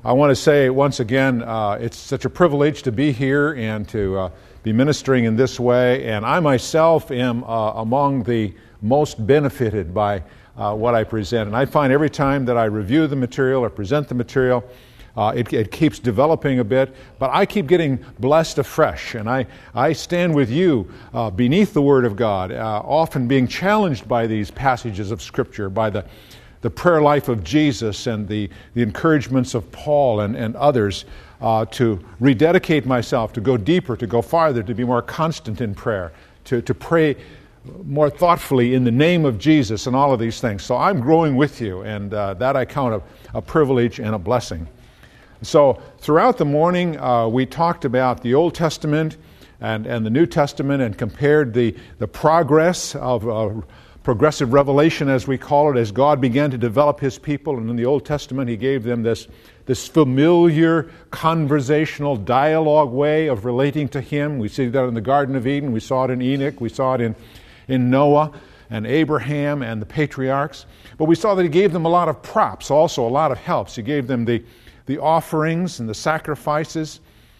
I want to say once again, it's such a privilege to be here and to be ministering in this way. And I myself am among the most benefited by what I present. And I find every time that I review the material or present the material, it keeps developing a bit, but I keep getting blessed afresh. And I stand with you beneath the Word of God, often being challenged by these passages of Scripture, by the prayer life of Jesus and the encouragements of Paul and others to rededicate myself, to go deeper, to go farther, to be more constant in prayer, to pray more thoughtfully in the name of Jesus and all of these things. So I'm growing with you, and that I count a privilege and a blessing. So throughout the morning, we talked about the Old Testament and the New Testament and compared the progress of progressive revelation, as we call it, as God began to develop His people. And in the Old Testament, He gave them this familiar conversational dialogue way of relating to Him. We see that in the Garden of Eden. We saw it in Enoch. We saw it in Noah and Abraham and the patriarchs. But we saw that He gave them a lot of props, also a lot of helps. He gave them the offerings and the sacrifices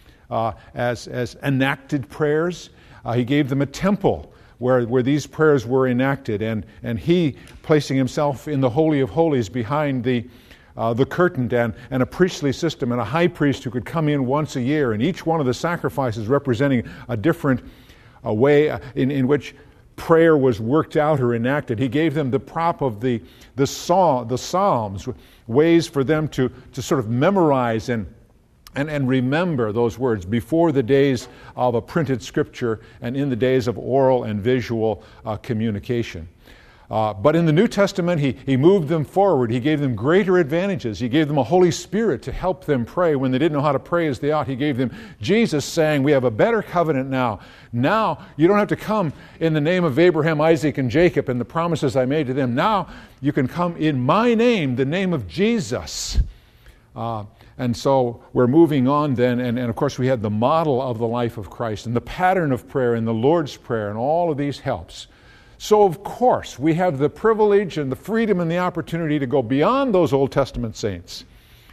as enacted prayers. He gave them a temple where these prayers were enacted, and He placing Himself in the Holy of Holies behind the curtain, and a priestly system, and a high priest who could come in once a year, and each one of the sacrifices representing a different way in which prayer was worked out or enacted. He gave them the prop of the Psalms, ways for them to sort of memorize and remember those words before the days of a printed scripture and in the days of oral and visual communication. But in the New Testament, he moved them forward. He gave them greater advantages. He gave them a Holy Spirit to help them pray when they didn't know how to pray as they ought. He gave them Jesus, saying, we have a better covenant now. Now you don't have to come in the name of Abraham, Isaac, and Jacob and the promises I made to them. Now you can come in my name, the name of Jesus. And so we're moving on then, and of course we had the model of the life of Christ and the pattern of prayer and the Lord's Prayer, and all of these helps. So of course we have the privilege and the freedom and the opportunity to go beyond those Old Testament saints.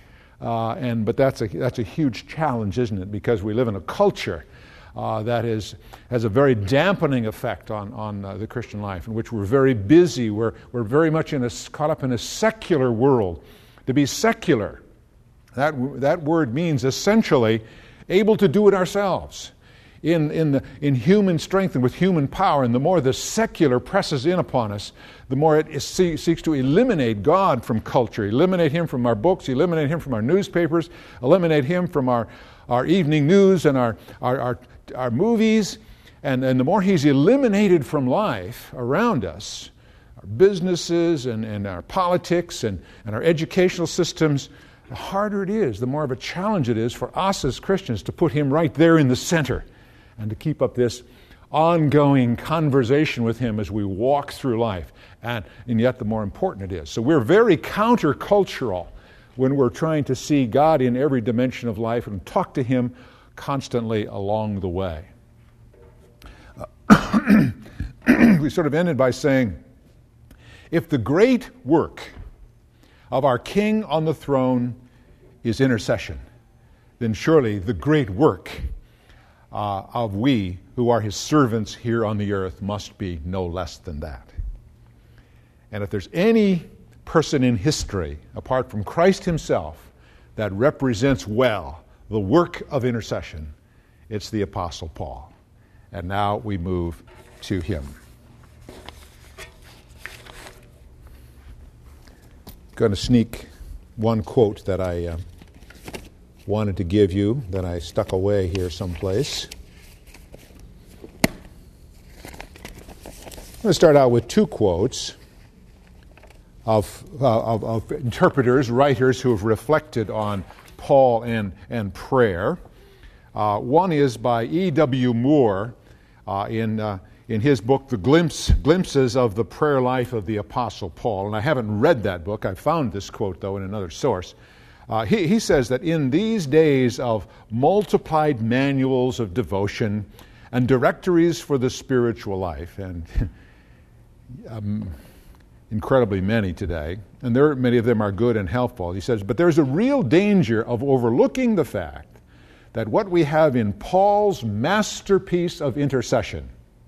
But that's a huge challenge, isn't it? Because we live in a culture that has a very dampening effect on the Christian life, in which we're very busy. We're very much caught up in a secular world. To be secular, that word means essentially able to do it ourselves in human strength and with human power. And the more the secular presses in upon us, the more it seeks to eliminate God from culture, eliminate Him from our books, eliminate Him from our newspapers, eliminate Him from our evening news and our movies. And the more He's eliminated from life around us, our businesses and our politics and our educational systems, the harder it is, the more of a challenge it is for us as Christians to put Him right there in the center and to keep up this ongoing conversation with Him as we walk through life. And yet the more important it is. So we're very countercultural when we're trying to see God in every dimension of life and talk to Him constantly along the way. We sort of ended by saying, if the great work of our King on the throne is intercession, then surely the great work of we who are His servants here on the earth must be no less than that. And if there's any person in history, apart from Christ Himself, that represents well the work of intercession, it's the Apostle Paul. And now we move to him. Going to sneak one quote that I wanted to give you that I stuck away here someplace. I'm going to start out with two quotes of interpreters, writers who have reflected on Paul and prayer. One is by E.W. Moore in his book, The Glimpses of the Prayer Life of the Apostle Paul. And I haven't read that book. I found this quote, though, in another source. He says that in these days of multiplied manuals of devotion and directories for the spiritual life, and incredibly many today, and many of them are good and helpful. He says, but there's a real danger of overlooking the fact that what we have in Paul's masterpiece of intercession,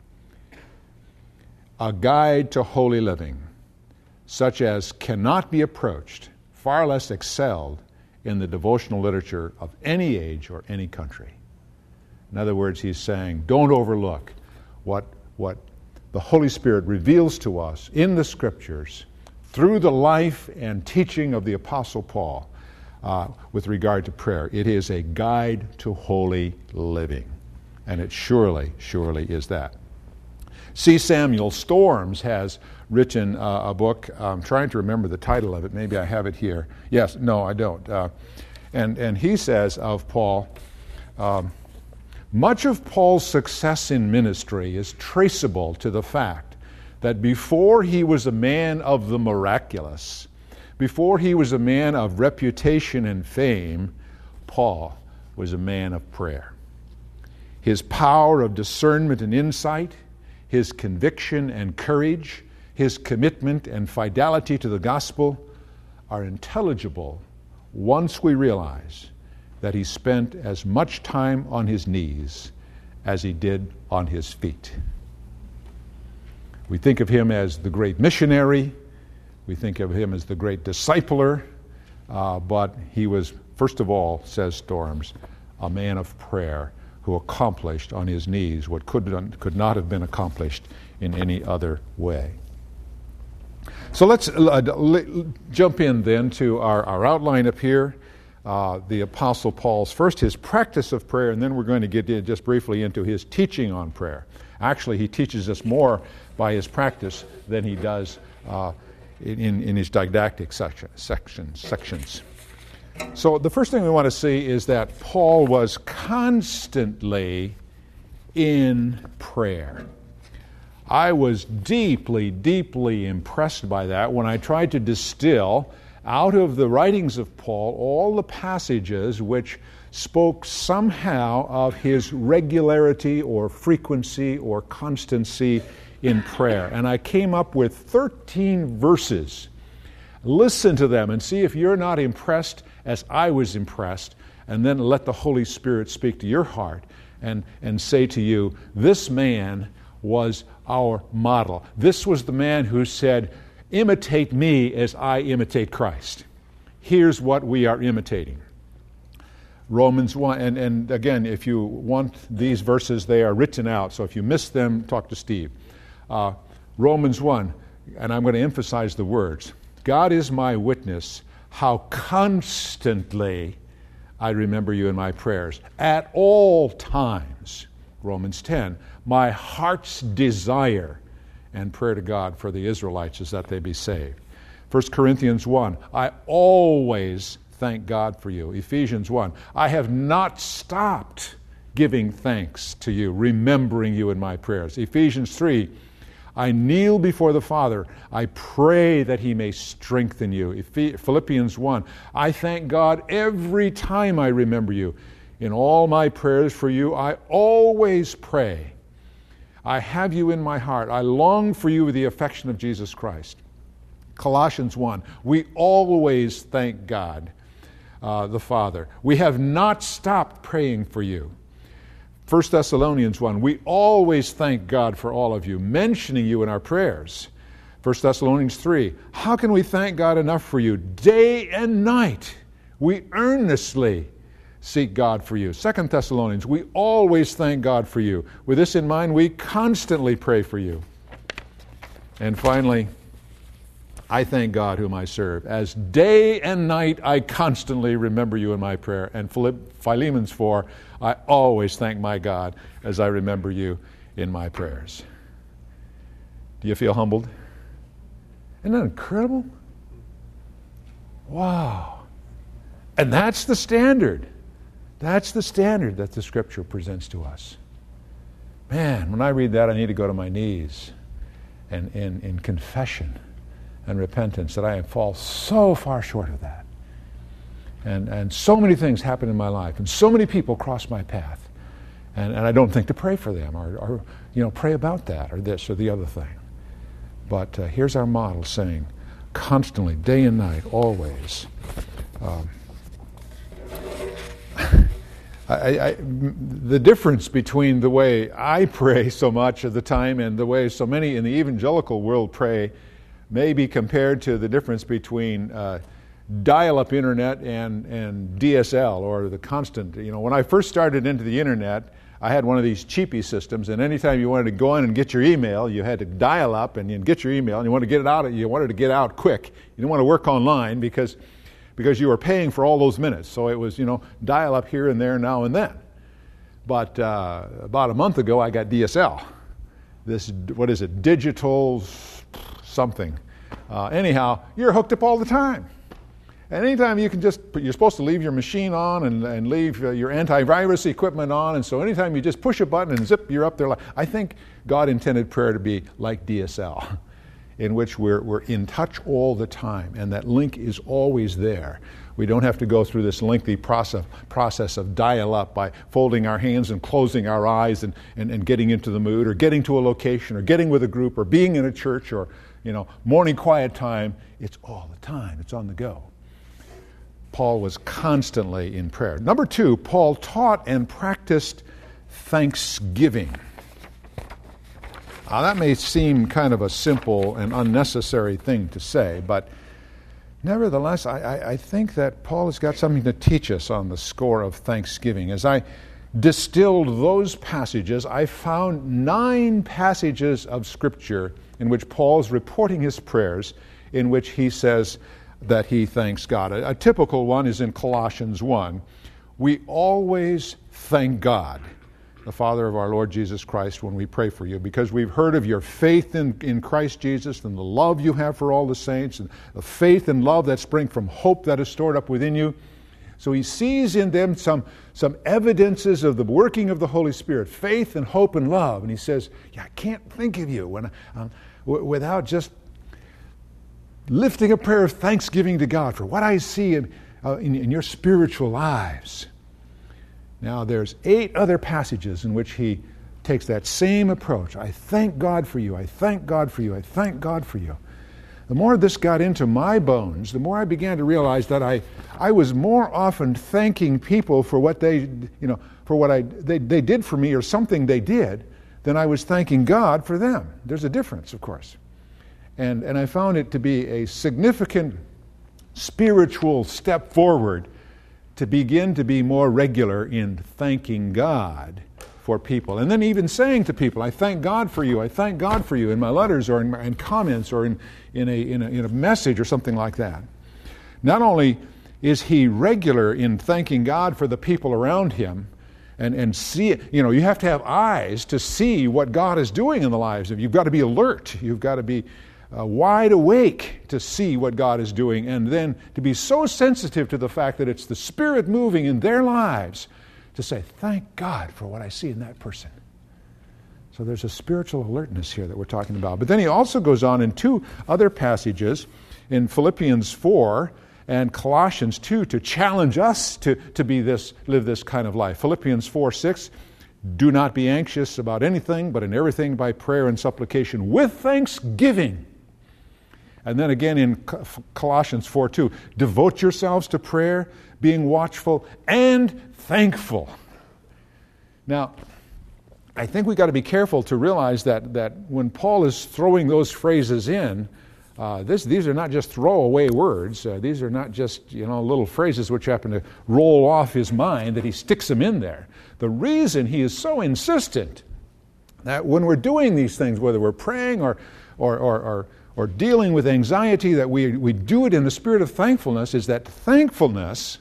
a guide to holy living, such as cannot be approached, far less excelled, in the devotional literature of any age or any country. In other words, he's saying, don't overlook what the Holy Spirit reveals to us in the Scriptures through the life and teaching of the Apostle Paul with regard to prayer. It is a guide to holy living, and it surely is that. C. Samuel Storms has written a book. I'm trying to remember the title of it. Maybe I have it here. Yes, no, I don't. And he says of Paul, much of Paul's success in ministry is traceable to the fact that before he was a man of the miraculous, before he was a man of reputation and fame, Paul was a man of prayer. His power of discernment and insight, his conviction and courage, his commitment and fidelity to the gospel are intelligible once we realize that he spent as much time on his knees as he did on his feet. We think of him as the great missionary. We think of him as the great discipler. But he was, first of all, says Storms, a man of prayer who accomplished on his knees what could not have been accomplished in any other way. So let's jump in then to our outline up here. The Apostle Paul's, first his practice of prayer, and then we're going to get just briefly into his teaching on prayer. Actually, he teaches us more by his practice than he does in his didactic sections. So the first thing we want to see is that Paul was constantly in prayer. I was deeply impressed by that when I tried to distill out of the writings of Paul all the passages which spoke somehow of his regularity or frequency or constancy in prayer. And I came up with 13 verses. Listen to them and see if you're not impressed as I was impressed, and then let the Holy Spirit speak to your heart and say to you, this man was our model. This was the man who said, imitate me as I imitate Christ. Here's what we are imitating. Romans 1, and again, if you want these verses, they are written out, so if you miss them, talk to Steve. Romans 1, and I'm going to emphasize the words. God is my witness, how constantly I remember you in my prayers, at all times. Romans 10, my heart's desire and prayer to God for the Israelites is that they be saved. 1 Corinthians 1, I always thank God for you. Ephesians 1, I have not stopped giving thanks to you, remembering you in my prayers. Ephesians 3, I kneel before the Father. I pray that He may strengthen you. Philippians 1, I thank God every time I remember you. In all my prayers for you, I always pray. I have you in my heart. I long for you with the affection of Jesus Christ. Colossians 1, we always thank God, the Father. We have not stopped praying for you. 1 Thessalonians 1, we always thank God for all of you, mentioning you in our prayers. 1 Thessalonians 3, how can we thank God enough for you? Day and night, we earnestly seek God for you. 2 Thessalonians, we always thank God for you. With this in mind, we constantly pray for you. And finally, I thank God whom I serve. As day and night, I constantly remember you in my prayer. And Philemon 4, I always thank my God as I remember you in my prayers. Do you feel humbled? Isn't that incredible? Wow. And that's the standard. That's the standard that the Scripture presents to us. Man, when I read that, I need to go to my knees and in confession and repentance that I fall so far short of that. And so many things happen in my life, and so many people cross my path, and I don't think to pray for them or pray about that or this or the other thing. But here's our model saying, constantly, day and night, always. The difference between the way I pray so much of the time and the way so many in the evangelical world pray may be compared to the difference between dial-up internet and DSL, or the constant. When I first started into the internet, I had one of these cheapy systems, and anytime you wanted to go in and get your email, you had to dial up and you'd get your email, and you wanted to get it out quick. You didn't want to work online because you were paying for all those minutes. So it was, dial up here and there, now and then. But about a month ago, I got DSL. This, what is it, digital something. Anyhow, you're hooked up all the time. And anytime you're supposed to leave your machine on and leave your antivirus equipment on, and so anytime you just push a button and zip, you're up there. I think God intended prayer to be like DSL, in which we're in touch all the time, and that link is always there. We don't have to go through this lengthy process of dial-up by folding our hands and closing our eyes and getting into the mood, or getting to a location, or getting with a group, or being in a church, or morning quiet time. It's all the time. It's on the go. Paul was constantly in prayer. Number 2, Paul taught and practiced thanksgiving. Now, that may seem kind of a simple and unnecessary thing to say, but nevertheless, I think that Paul has got something to teach us on the score of thanksgiving. As I distilled those passages, I found 9 passages of Scripture in which Paul's reporting his prayers, in which he says that he thanks God. A typical one is in Colossians 1. We always thank God, the Father of our Lord Jesus Christ, when we pray for you, because we've heard of your faith in Christ Jesus, and the love you have for all the saints, and the faith and love that spring from hope that is stored up within you. So he sees in them some evidences of the working of the Holy Spirit, faith and hope and love. And he says, I can't think of you without just lifting a prayer of thanksgiving to God for what I see in your spiritual lives. Now, there's 8 other passages in which he takes that same approach. I thank God for you. I thank God for you. I thank God for you. The more this got into my bones, the more I began to realize that I was more often thanking people for what they did for me, or something they did, than I was thanking God for them. There's a difference, of course. And I found it to be a significant spiritual step forward to begin to be more regular in thanking God for people. And then even saying to people, I thank God for you, I thank God for you, in my letters or in comments or in a message or something like that. Not only is he regular in thanking God for the people around him, and see it, you have to have eyes to see what God is doing in the lives of you. You've got to be alert. You've got to be wide awake to see what God is doing, and then to be so sensitive to the fact that it's the Spirit moving in their lives to say, thank God for what I see in that person. So there's a spiritual alertness here that we're talking about. But then he also goes on in 2 other passages, in Philippians 4 and Colossians 2, to challenge us to live this kind of life. Philippians 4:6, do not be anxious about anything, but in everything by prayer and supplication with thanksgiving. And then again in Colossians 4:2, devote yourselves to prayer, being watchful and thankful. Now, I think we've got to be careful to realize that when Paul is throwing those phrases in, these are not just throwaway words. These are not just little phrases which happen to roll off his mind, that he sticks them in there. The reason he is so insistent that when we're doing these things, whether we're praying or dealing with anxiety, that we do it in the spirit of thankfulness, is that thankfulness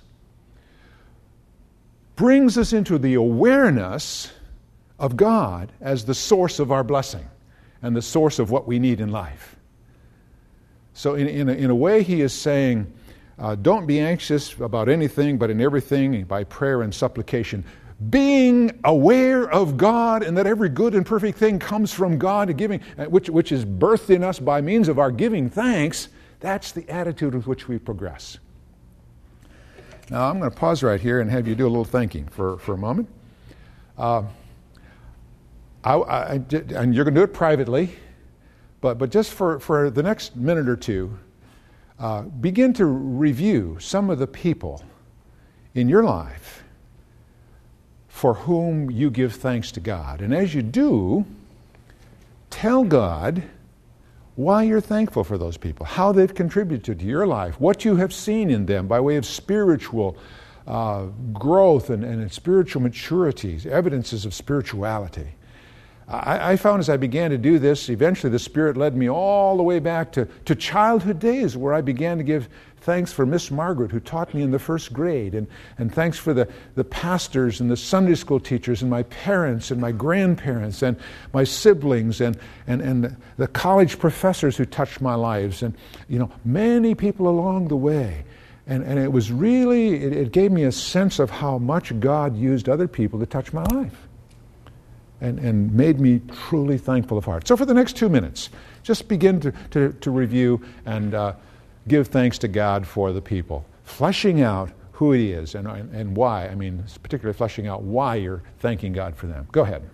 brings us into the awareness of God as the source of our blessing and the source of what we need in life. So in a way, he is saying, don't be anxious about anything, but in everything by prayer and supplication, being aware of God, and that every good and perfect thing comes from God, giving, which is birthed in us by means of our giving thanks. That's the attitude with which we progress. Now, I'm going to pause right here and have you do a little thinking for a moment. And you're going to do it privately, But just for the next minute or two, begin to review some of the people in your life for whom you give thanks to God. And as you do, tell God why you're thankful for those people, how they've contributed to your life, what you have seen in them by way of spiritual growth and spiritual maturity, evidences of spirituality. I found as I began to do this, eventually the Spirit led me all the way back to childhood days where I began to give thanks for Miss Margaret, who taught me in the first grade, and thanks for the pastors and the Sunday school teachers and my parents and my grandparents and my siblings and the college professors who touched my lives, and many people along the way. And it was really, it gave me a sense of how much God used other people to touch my life. And made me truly thankful of heart. So for the next 2 minutes, just begin to review and give thanks to God for the people, fleshing out who it is and why. I mean, particularly fleshing out why you're thanking God for them. Go ahead.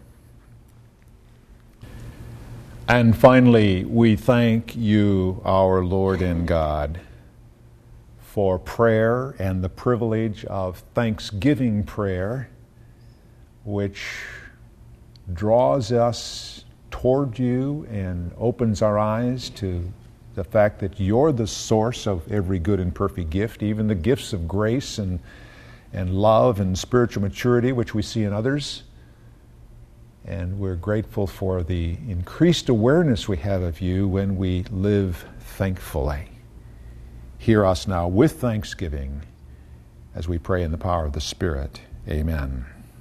And finally, we thank you, our Lord and God, for prayer and the privilege of thanksgiving prayer, which draws us toward you and opens our eyes to the fact that you're the source of every good and perfect gift, even the gifts of grace and love and spiritual maturity which we see in others. And we're grateful for the increased awareness we have of you when we live thankfully. Hear us now with thanksgiving as we pray in the power of the Spirit. Amen.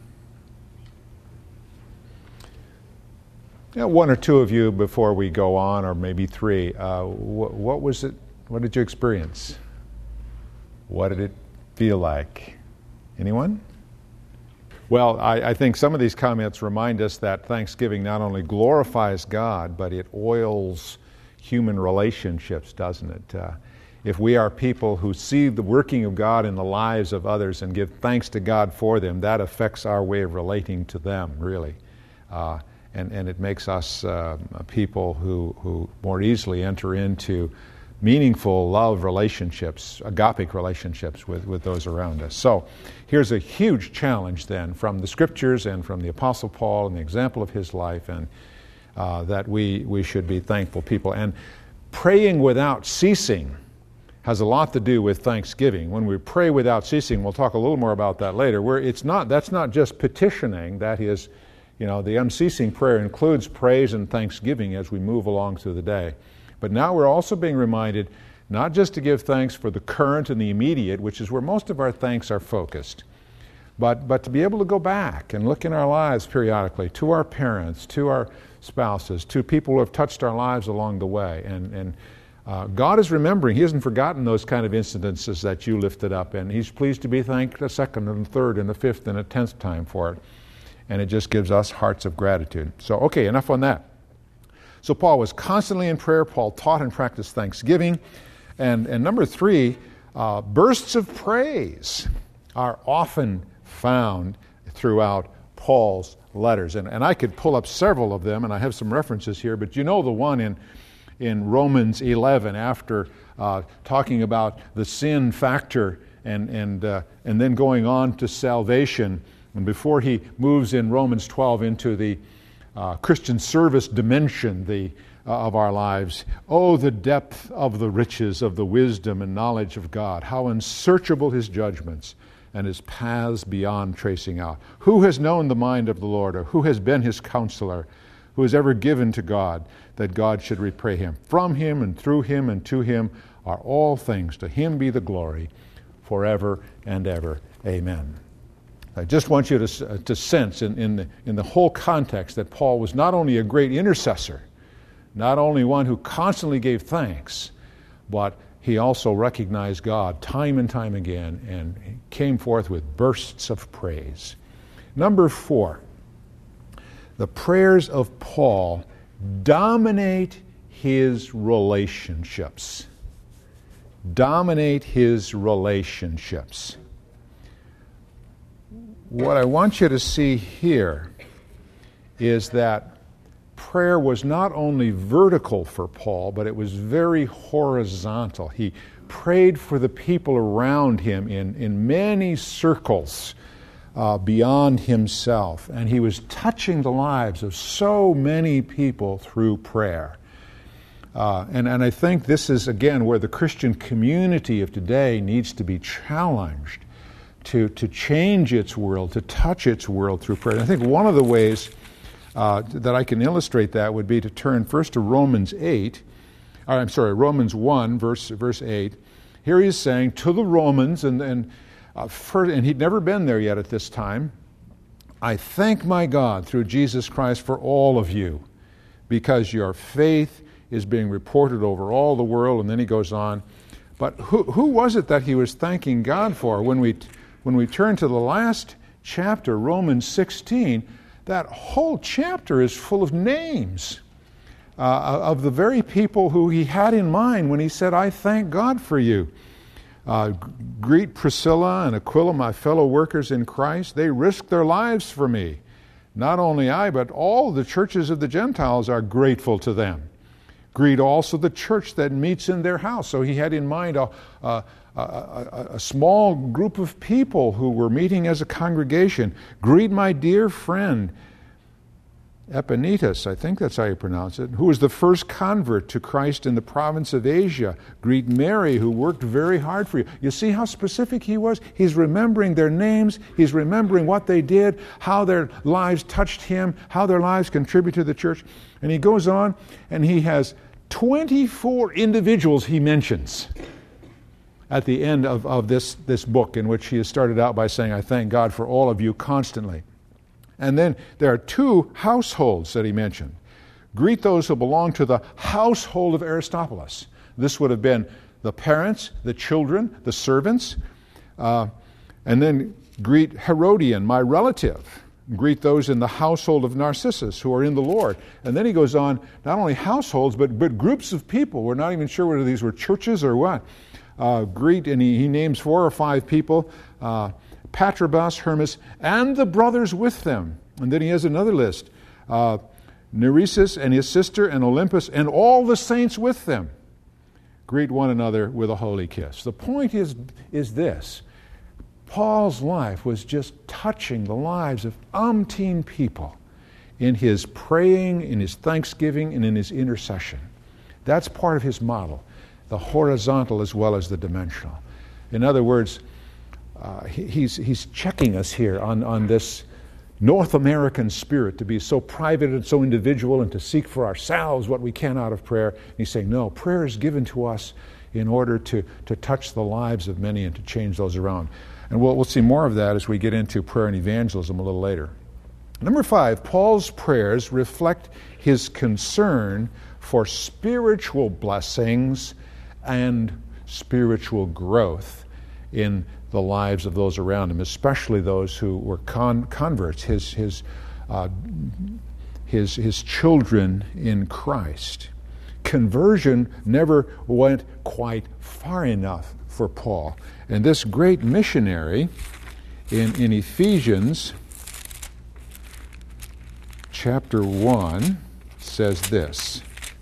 One or two of you before we go on, or maybe three, what was it? What did you experience? What did it feel like? Anyone? Well, I think some of these comments remind us that Thanksgiving not only glorifies God, but it oils human relationships, doesn't it? If we are people who see the working of God in the lives of others and give thanks to God for them, that affects our way of relating to them, really. And it makes us people who more easily enter into meaningful love relationships, agapic relationships with those around us. So here's a huge challenge then from the Scriptures and from the Apostle Paul and the example of his life, and that we should be thankful people. And praying without ceasing has a lot to do with thanksgiving. When we pray without ceasing, we'll talk a little more about that later, that's not just petitioning, that is, the unceasing prayer includes praise and thanksgiving as we move along through the day. But now we're also being reminded not just to give thanks for the current and the immediate, which is where most of our thanks are focused, but to be able to go back and look in our lives periodically to our parents, to our spouses, to people who have touched our lives along the way. And God is remembering. He hasn't forgotten those kind of incidences that you lifted up, and He's pleased to be thanked a second and a third and a fifth and a 10th time for it. And it just gives us hearts of gratitude. So, okay, enough on that. So Paul was constantly in prayer. Paul taught and practiced thanksgiving. And number three, bursts of praise are often found throughout Paul's letters. And I could pull up several of them, and I have some references here, but you know the one in Romans 11 after talking about the sin factor and then going on to salvation. And before he moves in Romans 12 into the Christian service dimension of our lives, oh, the depth of the riches of the wisdom and knowledge of God, how unsearchable His judgments and His paths beyond tracing out. Who has known the mind of the Lord, or who has been His counselor, who has ever given to God that God should repay him? From Him and through Him and to Him are all things. To Him be the glory forever and ever. Amen. I just want you to sense in the whole context that Paul was not only a great intercessor, not only one who constantly gave thanks, but he also recognized God time and time again and came forth with bursts of praise. Number 4, the prayers of Paul dominate his relationships. Dominate his relationships. What I want you to see here is that prayer was not only vertical for Paul, but it was very horizontal. He prayed for the people around him in many circles beyond himself. And he was touching the lives of so many people through prayer. And I think this is, again, where the Christian community of today needs to be challenged to change its world, to touch its world through prayer. And I think one of the ways that I can illustrate that would be to turn first to Romans 1, verse 8. Here he is saying to the Romans, and he'd never been there yet at this time, I thank my God through Jesus Christ for all of you, because your faith is being reported over all the world. And then he goes on. But who was it that he was thanking God for? When we turn to the last chapter, Romans 16, that whole chapter is full of names of the very people who he had in mind when he said, I thank God for you. Greet Priscilla and Aquila, my fellow workers in Christ. They risked their lives for me. Not only I, but all the churches of the Gentiles are grateful to them. Greet also the church that meets in their house. So he had in mind a small group of people who were meeting as a congregation. Greet my dear friend, Epaenetus, I think that's how you pronounce it, who was the first convert to Christ in the province of Asia. Greet Mary, who worked very hard for you. You see how specific he was? He's remembering their names. He's remembering what they did, how their lives touched him, how their lives contribute to the church. And he goes on, and he has 24 individuals he mentions at the end of this book, in which he has started out by saying, I thank God for all of you constantly. And then there are 2 households that he mentioned. Greet those who belong to the household of Aristobulus. This would have been the parents, the children, the servants. And then greet Herodian, my relative. Greet those in the household of Narcissus who are in the Lord. And then he goes on, not only households, but groups of people. We're not even sure whether these were churches or what. Greet, and he names 4 or 5 people, Patrobas, Hermas, and the brothers with them. And then he has another list. Nereus and his sister, and Olympus, and all the saints with them. Greet one another with a holy kiss. The point is this. Paul's life was just touching the lives of umpteen people in his praying, in his thanksgiving, and in his intercession. That's part of his model, the horizontal as well as the dimensional. In other words, he's checking us here on this North American spirit to be so private and so individual and to seek for ourselves what we can out of prayer. And he's saying, no, prayer is given to us in order to touch the lives of many and to change those around. And we'll see more of that as we get into prayer and evangelism a little later. Number 5, Paul's prayers reflect his concern for spiritual blessings and spiritual growth in the lives of those around him, especially those who were converts, his children in Christ. Conversion never went quite far enough for Paul. And this great missionary in Ephesians chapter 1 says this.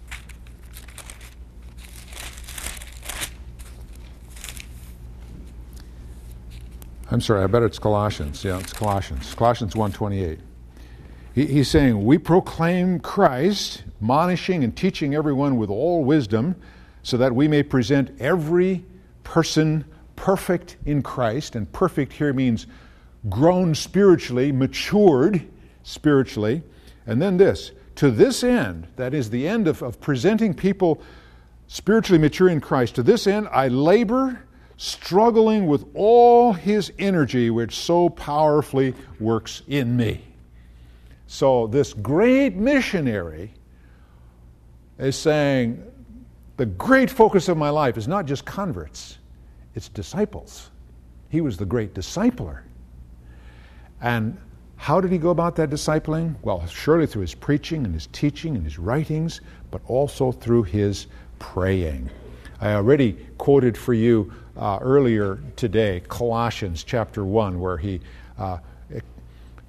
I'm sorry, I bet it's Colossians. Yeah, it's Colossians. Colossians 1:28. He's saying, we proclaim Christ, admonishing and teaching everyone with all wisdom, so that we may present every person perfect in Christ. And perfect here means grown spiritually, matured spiritually. And then this, to this end, that is the end of presenting people spiritually mature in Christ, to this end I labor, struggling with all his energy which so powerfully works in me. So this great missionary is saying, the great focus of my life is not just converts, it's disciples. He was the great discipler. And how did he go about that discipling? Well, surely through his preaching and his teaching and his writings, but also through his praying. I already quoted for you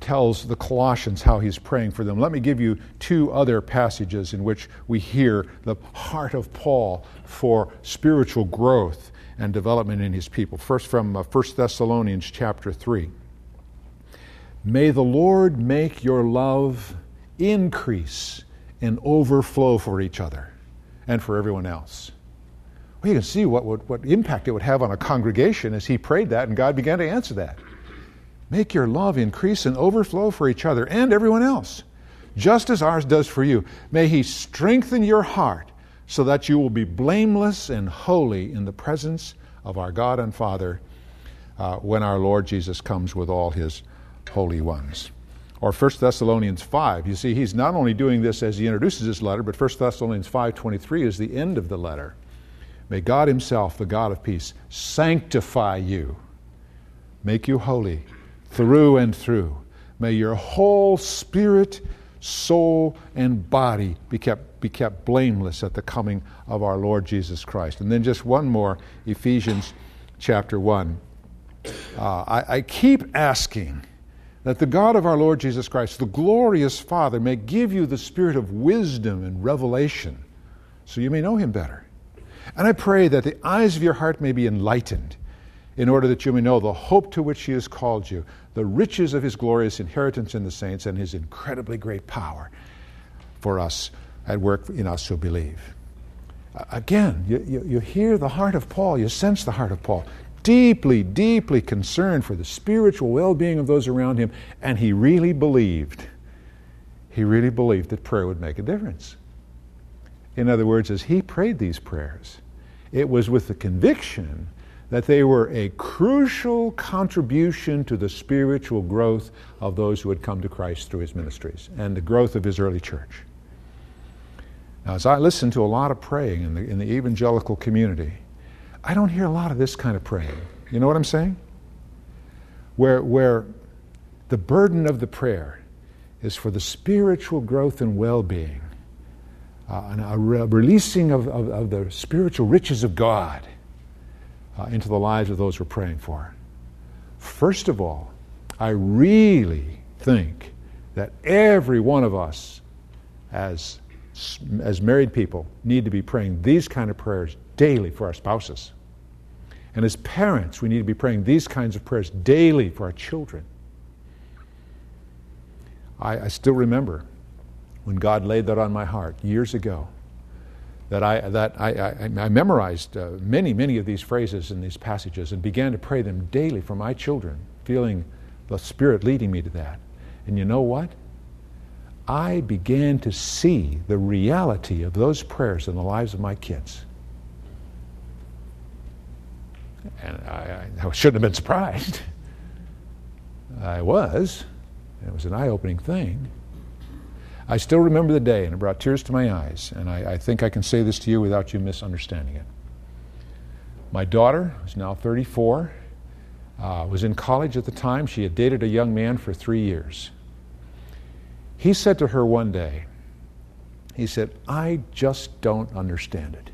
tells the Colossians how he's praying for them. Let me give you two other passages in which we hear the heart of Paul for spiritual growth and development in his people. First from 1 Thessalonians chapter 3. May the Lord make your love increase and overflow for each other and for everyone else. Well, you can see what impact it would have on a congregation as he prayed that, and God began to answer that. Make your love increase and overflow for each other and everyone else, just as ours does for you. May he strengthen your heart so that you will be blameless and holy in the presence of our God and Father when our Lord Jesus comes with all his holy ones. Or 1 Thessalonians 5. You see, he's not only doing this as he introduces this letter, but 1 Thessalonians 5:23 is the end of the letter. May God himself, the God of peace, sanctify you, make you holy through and through. May your whole spirit, soul, and body be kept blameless at the coming of our Lord Jesus Christ. And then just one more, Ephesians chapter 1. I keep asking that the God of our Lord Jesus Christ, the glorious Father, may give you the spirit of wisdom and revelation so you may know him better. And I pray that the eyes of your heart may be enlightened in order that you may know the hope to which he has called you, the riches of his glorious inheritance in the saints, and his incredibly great power for us at work in us who believe. Again, you hear the heart of Paul, you sense the heart of Paul, deeply, deeply concerned for the spiritual well-being of those around him, and he really believed that prayer would make a difference. In other words, as he prayed these prayers, it was with the conviction that they were a crucial contribution to the spiritual growth of those who had come to Christ through his ministries and the growth of his early church. Now, as I listen to a lot of praying in the evangelical community, I don't hear a lot of this kind of praying. You know what I'm saying? Where the burden of the prayer is for the spiritual growth and well-being, and a releasing of the spiritual riches of God into the lives of those we're praying for. First of all, I really think that every one of us as married people need to be praying these kind of prayers daily for our spouses. And as parents, we need to be praying these kinds of prayers daily for our children. I still remember when God laid that on my heart years ago, that I memorized many of these phrases in these passages and began to pray them daily for my children, feeling the Spirit leading me to that. And you know what? I began to see the reality of those prayers in the lives of my kids. And I shouldn't have been surprised. I was. It was an eye-opening thing. I still remember the day, and it brought tears to my eyes, and I think I can say this to you without you misunderstanding it. My daughter, who's now 34, was in college at the time. She had dated a young man for 3 years. He said to her one day, he said, "I just don't understand it.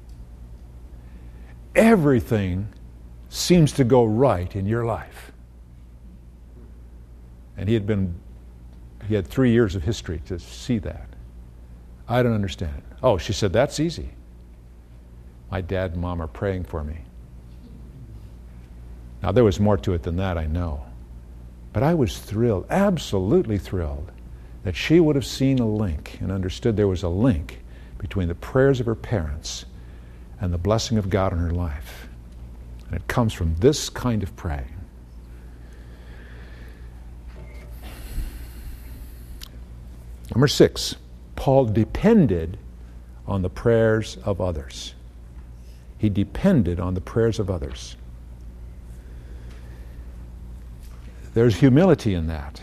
Everything seems to go right in your life." And he had 3 years of history to see that. "I don't understand it." "Oh," she said, "that's easy. My dad and mom are praying for me." Now, there was more to it than that, I know. But I was thrilled, absolutely thrilled, that she would have seen a link and understood there was a link between the prayers of her parents and the blessing of God in her life. And it comes from this kind of praying. Number 6, Paul depended on the prayers of others. He depended on the prayers of others. There's humility in that.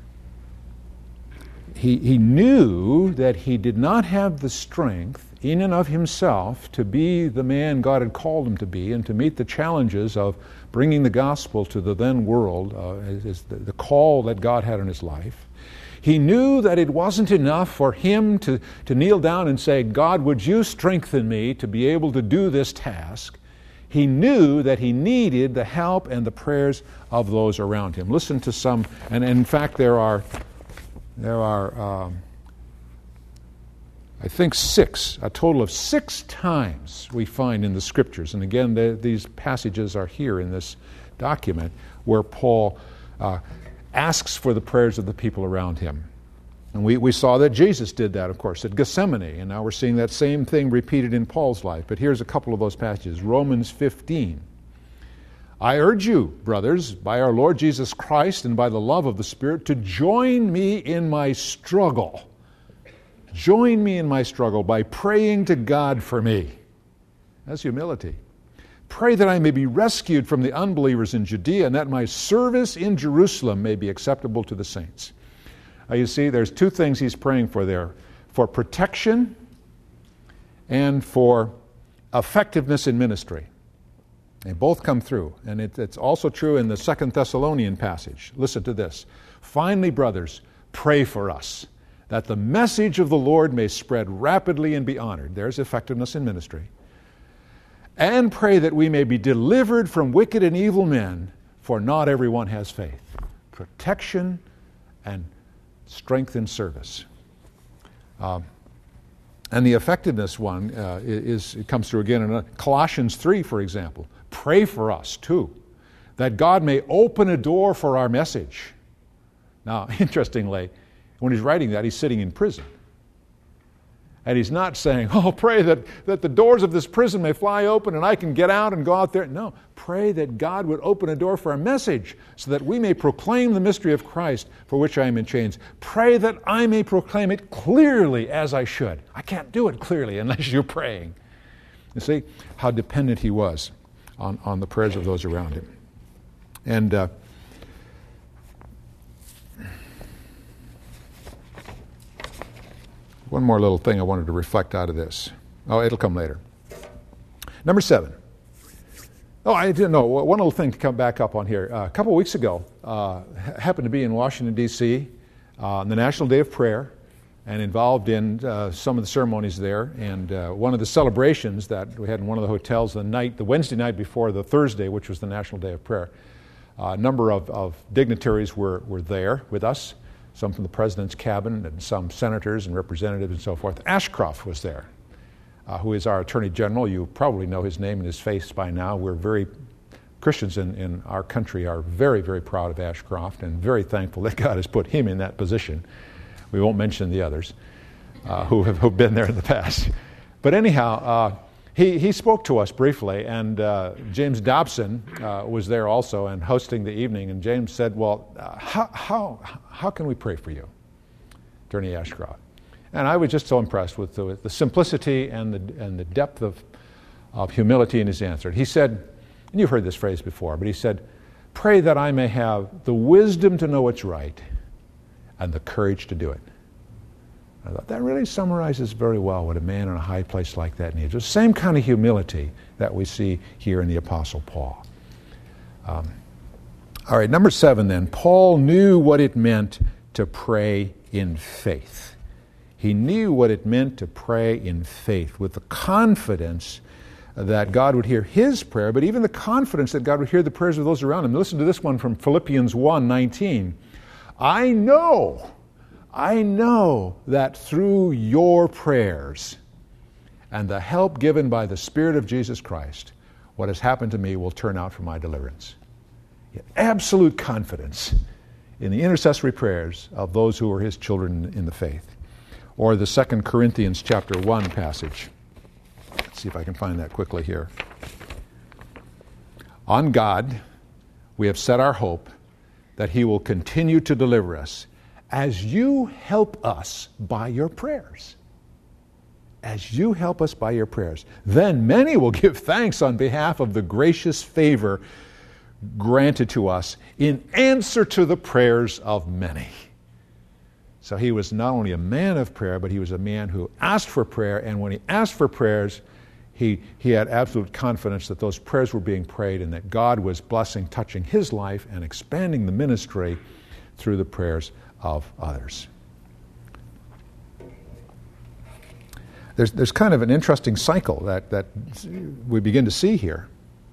He knew that he did not have the strength in and of himself to be the man God had called him to be and to meet the challenges of bringing the gospel to the then world, the call that God had in his life. He knew that it wasn't enough for him to kneel down and say, "God, would you strengthen me to be able to do this task?" He knew that he needed the help and the prayers of those around him. Listen to some, and in fact there are I think a total of 6 times we find in the Scriptures, and again these passages are here in this document, where Paul asks for the prayers of the people around him. And we saw that Jesus did that, of course, at Gethsemane, and now we're seeing that same thing repeated in Paul's life. But here's a couple of those passages. Romans 15. I urge you, brothers, by our Lord Jesus Christ and by the love of the Spirit, to join me in my struggle. Join me in my struggle by praying to God for me. That's humility. Pray that I may be rescued from the unbelievers in Judea, and that my service in Jerusalem may be acceptable to the saints. You see, there's 2 things he's praying for there: for protection and for effectiveness in ministry. They both come through, and it's also true in the 2 Thessalonian passage. Listen to this. Finally, brothers, pray for us, that the message of the Lord may spread rapidly and be honored. There's effectiveness in ministry. And pray that we may be delivered from wicked and evil men, for not everyone has faith. Protection and strength in service. And the effectiveness one it comes through again in Colossians 3, for example. Pray for us, too, that God may open a door for our message. Now, interestingly, when he's writing that, he's sitting in prison. And he's not saying, pray that the doors of this prison may fly open and I can get out and go out there. No, pray that God would open a door for our message so that we may proclaim the mystery of Christ for which I am in chains. Pray that I may proclaim it clearly as I should. I can't do it clearly unless you're praying. You see how dependent he was on the prayers of those around him. And one more little thing I wanted to reflect out of this. Oh, it'll come later. Number 7. Oh, I didn't know. One little thing to come back up on here. A couple of weeks ago, happened to be in Washington, D.C., on the National Day of Prayer, and involved in some of the ceremonies there. And one of the celebrations that we had in one of the hotels the Wednesday night before the Thursday, which was the National Day of Prayer, a number of dignitaries were there with us. Some from the president's cabin and some senators and representatives and so forth. Ashcroft was there, who is our Attorney General. You probably know his name and his face by now. Christians in our country are very, very proud of Ashcroft and very thankful that God has put him in that position. We won't mention the others who've been there in the past. But anyhow, he spoke to us briefly, and James Dobson was there also and hosting the evening. And James said, "Well, how can we pray for you, Attorney Ashcroft?" And I was just so impressed with the simplicity and the depth of humility in his answer. He said, and you've heard this phrase before, but he said, "Pray that I may have the wisdom to know what's right and the courage to do it." I thought that really summarizes very well what a man in a high place like that needs. The same kind of humility that we see here in the Apostle Paul. All right, number 7 then. Paul knew what it meant to pray in faith. He knew what it meant to pray in faith with the confidence that God would hear his prayer, but even the confidence that God would hear the prayers of those around him. Listen to this one from Philippians 1:19. I know that through your prayers and the help given by the Spirit of Jesus Christ, what has happened to me will turn out for my deliverance. Absolute confidence in the intercessory prayers of those who are his children in the faith. Or the 2 Corinthians chapter 1 passage. Let's see if I can find that quickly here. On God we have set our hope that he will continue to deliver us as you help us by your prayers. As you help us by your prayers. Then many will give thanks on behalf of the gracious favor granted to us in answer to the prayers of many. So he was not only a man of prayer, but he was a man who asked for prayer, and when he asked for prayers, he had absolute confidence that those prayers were being prayed and that God was blessing, touching his life and expanding the ministry through the prayers of others. There's kind of an interesting cycle that we begin to see here.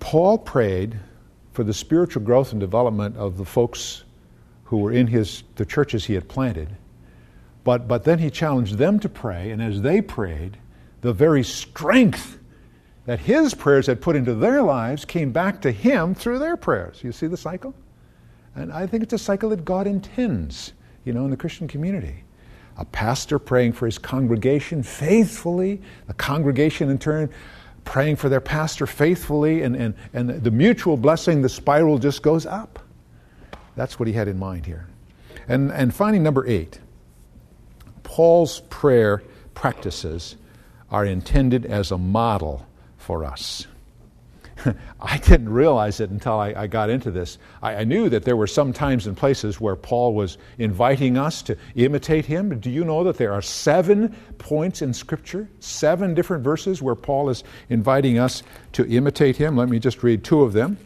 Paul prayed for the spiritual growth and development of the folks who were in the churches he had planted. But then he challenged them to pray, and as they prayed, the very strength that his prayers had put into their lives came back to him through their prayers. You see the cycle? And I think it's a cycle that God intends, in the Christian community. A pastor praying for his congregation faithfully, the congregation in turn praying for their pastor faithfully, and the mutual blessing, the spiral just goes up. That's what he had in mind here. And finally, number 8, Paul's prayer practices are intended as a model for us. I didn't realize it until I got into this. I knew that there were some times and places where Paul was inviting us to imitate him. But do you know that there are 7 points in Scripture, 7 different verses where Paul is inviting us to imitate him? Let me just read 2 of them.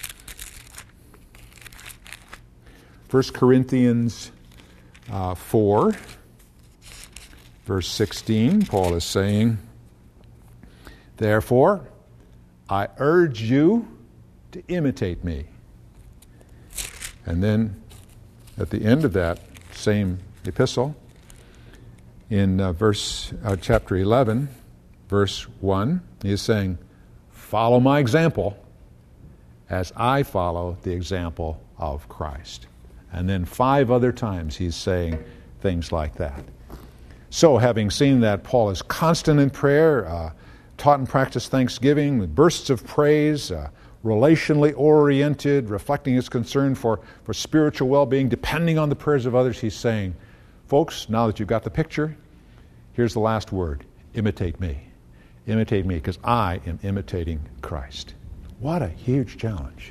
1 Corinthians 4, verse 16, Paul is saying, "Therefore, I urge you to imitate me." And then at the end of that same epistle, in chapter 11, verse 1, he is saying, "Follow my example as I follow the example of Christ." And then 5 other times he's saying things like that. So having seen that Paul is constant in prayer, taught and practiced thanksgiving, with bursts of praise, relationally oriented, reflecting his concern for spiritual well-being, depending on the prayers of others, he's saying, folks, now that you've got the picture, here's the last word: imitate me. Imitate me, because I am imitating Christ. What a huge challenge.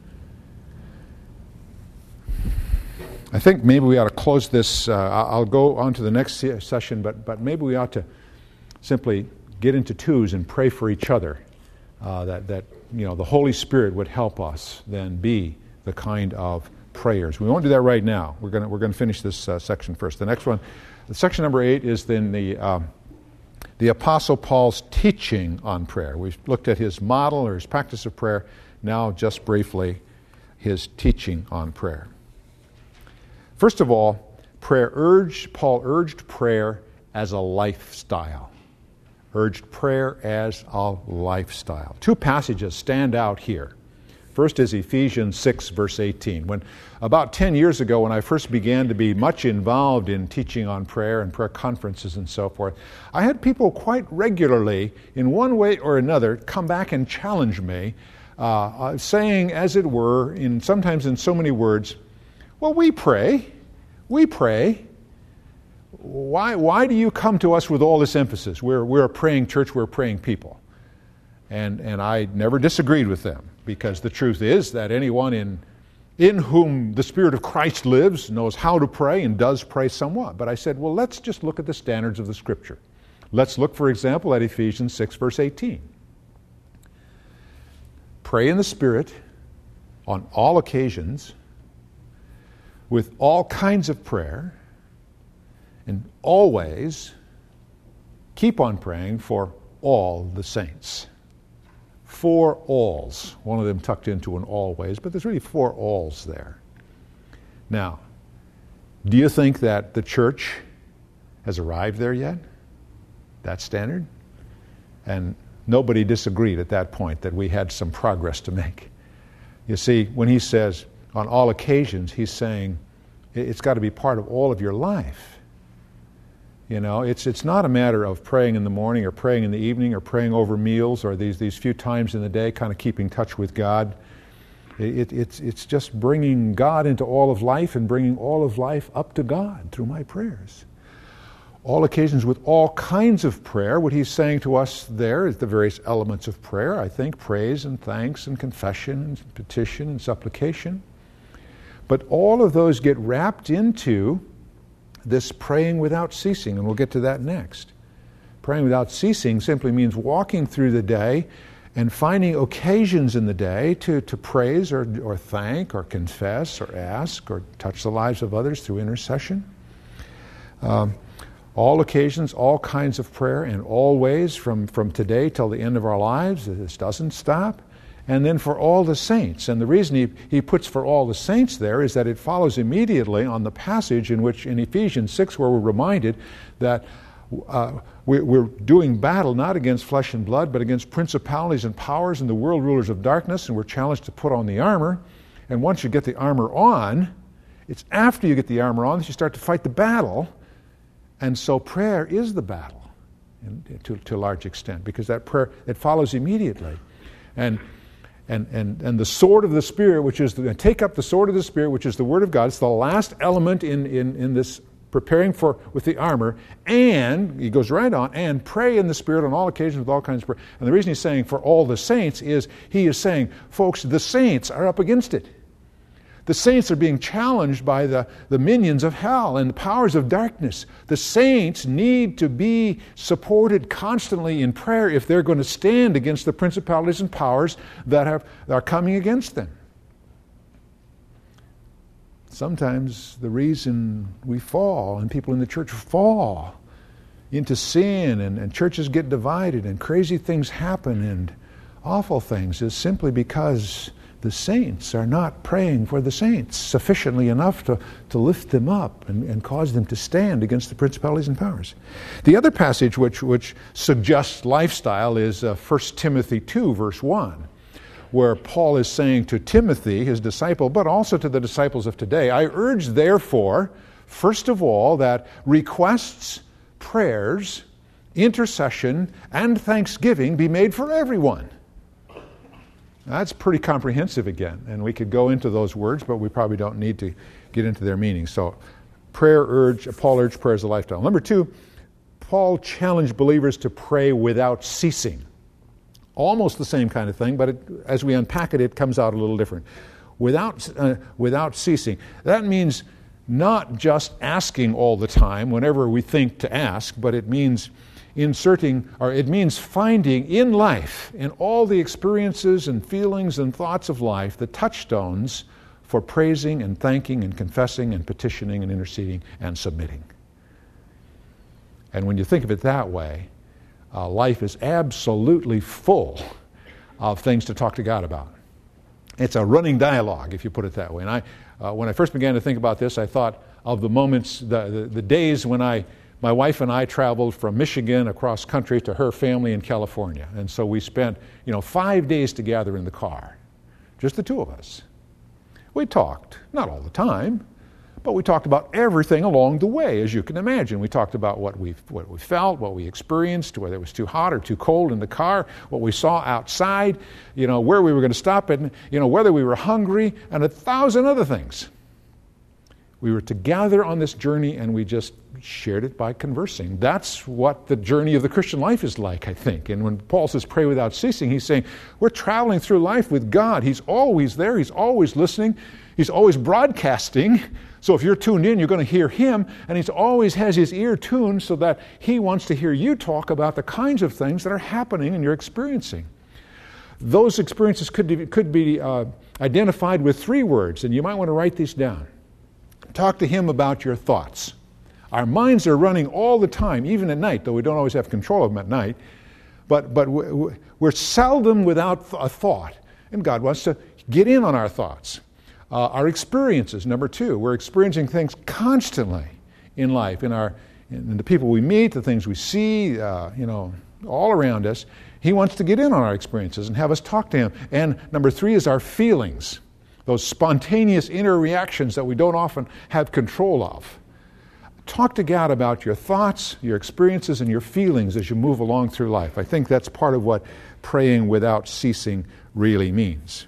I think maybe we ought to close this. I'll go on to the next session, but maybe we ought to simply get into twos and pray for each other, that the Holy Spirit would help us then be the kind of prayers. We won't do that right now. We're going to finish this section first. The next one, section number 8, is then the Apostle Paul's teaching on prayer. We've looked at his model or his practice of prayer. Now, just briefly, his teaching on prayer. First of all, Paul urged prayer as a lifestyle. Urged prayer as a lifestyle. 2 passages stand out here. First is Ephesians 6, verse 18. When about 10 years ago, when I first began to be much involved in teaching on prayer and prayer conferences and so forth, I had people quite regularly, in one way or another, come back and challenge me, saying, as it were, sometimes in so many words, "Well, we pray. Why do you come to us with all this emphasis? We're a praying church, we're a praying people." And I never disagreed with them, because the truth is that anyone in whom the Spirit of Christ lives knows how to pray and does pray somewhat. But I said, well, let's just look at the standards of the Scripture. Let's look, for example, at Ephesians 6, verse 18. Pray in the Spirit on all occasions, with all kinds of prayer, and always keep on praying for all the saints. 4 alls. One of them tucked into an always, but there's really 4 alls there. Now, do you think that the church has arrived there yet? That standard? And nobody disagreed at that point that we had some progress to make. You see, when he says, on all occasions, he's saying it's got to be part of all of your life. It's not a matter of praying in the morning or praying in the evening or praying over meals or these few times in the day, kind of keeping touch with God. It's just bringing God into all of life and bringing all of life up to God through my prayers. All occasions with all kinds of prayer. What he's saying to us there is the various elements of prayer. I think praise and thanks and confession and petition and supplication. But all of those get wrapped into this praying without ceasing, and we'll get to that next. Praying without ceasing simply means walking through the day and finding occasions in the day to praise or thank or confess or ask or touch the lives of others through intercession. All occasions, all kinds of prayer, and always from today till the end of our lives. This doesn't stop. and then for all the saints. And the reason he puts for all the saints there is that it follows immediately on the passage in which in Ephesians 6 where we're reminded that we're doing battle not against flesh and blood, but against principalities and powers and the world rulers of darkness, and we're challenged to put on the armor. And once you get the armor on, it's after you get the armor on that you start to fight the battle. And so prayer is the battle to a large extent, because that prayer, it follows immediately. And the sword of the Spirit, which is take up the sword of the Spirit, which is the Word of God. It's the last element in this preparing with the armor. And he goes right on, and pray in the Spirit on all occasions with all kinds of prayer. And the reason he's saying for all the saints is he is saying, folks, the saints are up against it. The saints are being challenged by the minions of hell and the powers of darkness. The saints need to be supported constantly in prayer if they're going to stand against the principalities and powers that are coming against them. Sometimes the reason we fall, and people in the church fall into sin, and churches get divided, and crazy things happen, and awful things, is simply because the saints are not praying for the saints sufficiently enough to lift them up and cause them to stand against the principalities and powers. The other passage which suggests lifestyle is 1 Timothy 2, verse 1, where Paul is saying to Timothy, his disciple, but also to the disciples of today, I urge therefore, first of all, that requests, prayers, intercession, and thanksgiving be made for everyone. That's pretty comprehensive again, and we could go into those words, but we probably don't need to get into their meaning. So Paul urged prayer as a lifestyle. Number 2, Paul challenged believers to pray without ceasing. Almost the same kind of thing, but as we unpack it, it comes out a little different. Without ceasing. That means not just asking all the time whenever we think to ask, but it means it means finding in life, in all the experiences and feelings and thoughts of life, the touchstones for praising and thanking and confessing and petitioning and interceding and submitting. And when you think of it that way, life is absolutely full of things to talk to God about. It's a running dialogue, if you put it that way. And when I first began to think about this, I thought of the moments, the days when my wife and I traveled from Michigan across country to her family in California. And so we spent, 5 days together in the car, just the two of us. We talked, not all the time, but we talked about everything along the way, as you can imagine. We talked about what we felt, what we experienced, whether it was too hot or too cold in the car, what we saw outside, where we were going to stop, and whether we were hungry, and 1,000 other things. We were together on this journey, and we just shared it by conversing. That's what the journey of the Christian life is like, I think. And when Paul says pray without ceasing, he's saying we're traveling through life with God. He's always there. He's always listening. He's always broadcasting. So if you're tuned in, you're going to hear him. And he always has his ear tuned so that he wants to hear you talk about the kinds of things that are happening and you're experiencing. Those experiences could be identified with 3 words, and you might want to write these down. Talk to him about your thoughts. Our minds are running all the time, even at night, though we don't always have control of them at night. But we're seldom without a thought, and God wants to get in on our thoughts. Our experiences, number 2. We're experiencing things constantly in life, in the people we meet, the things we see, all around us. He wants to get in on our experiences and have us talk to him. And number 3 is our feelings. Those spontaneous inner reactions that we don't often have control of. Talk to God about your thoughts, your experiences, and your feelings as you move along through life. I think that's part of what praying without ceasing really means.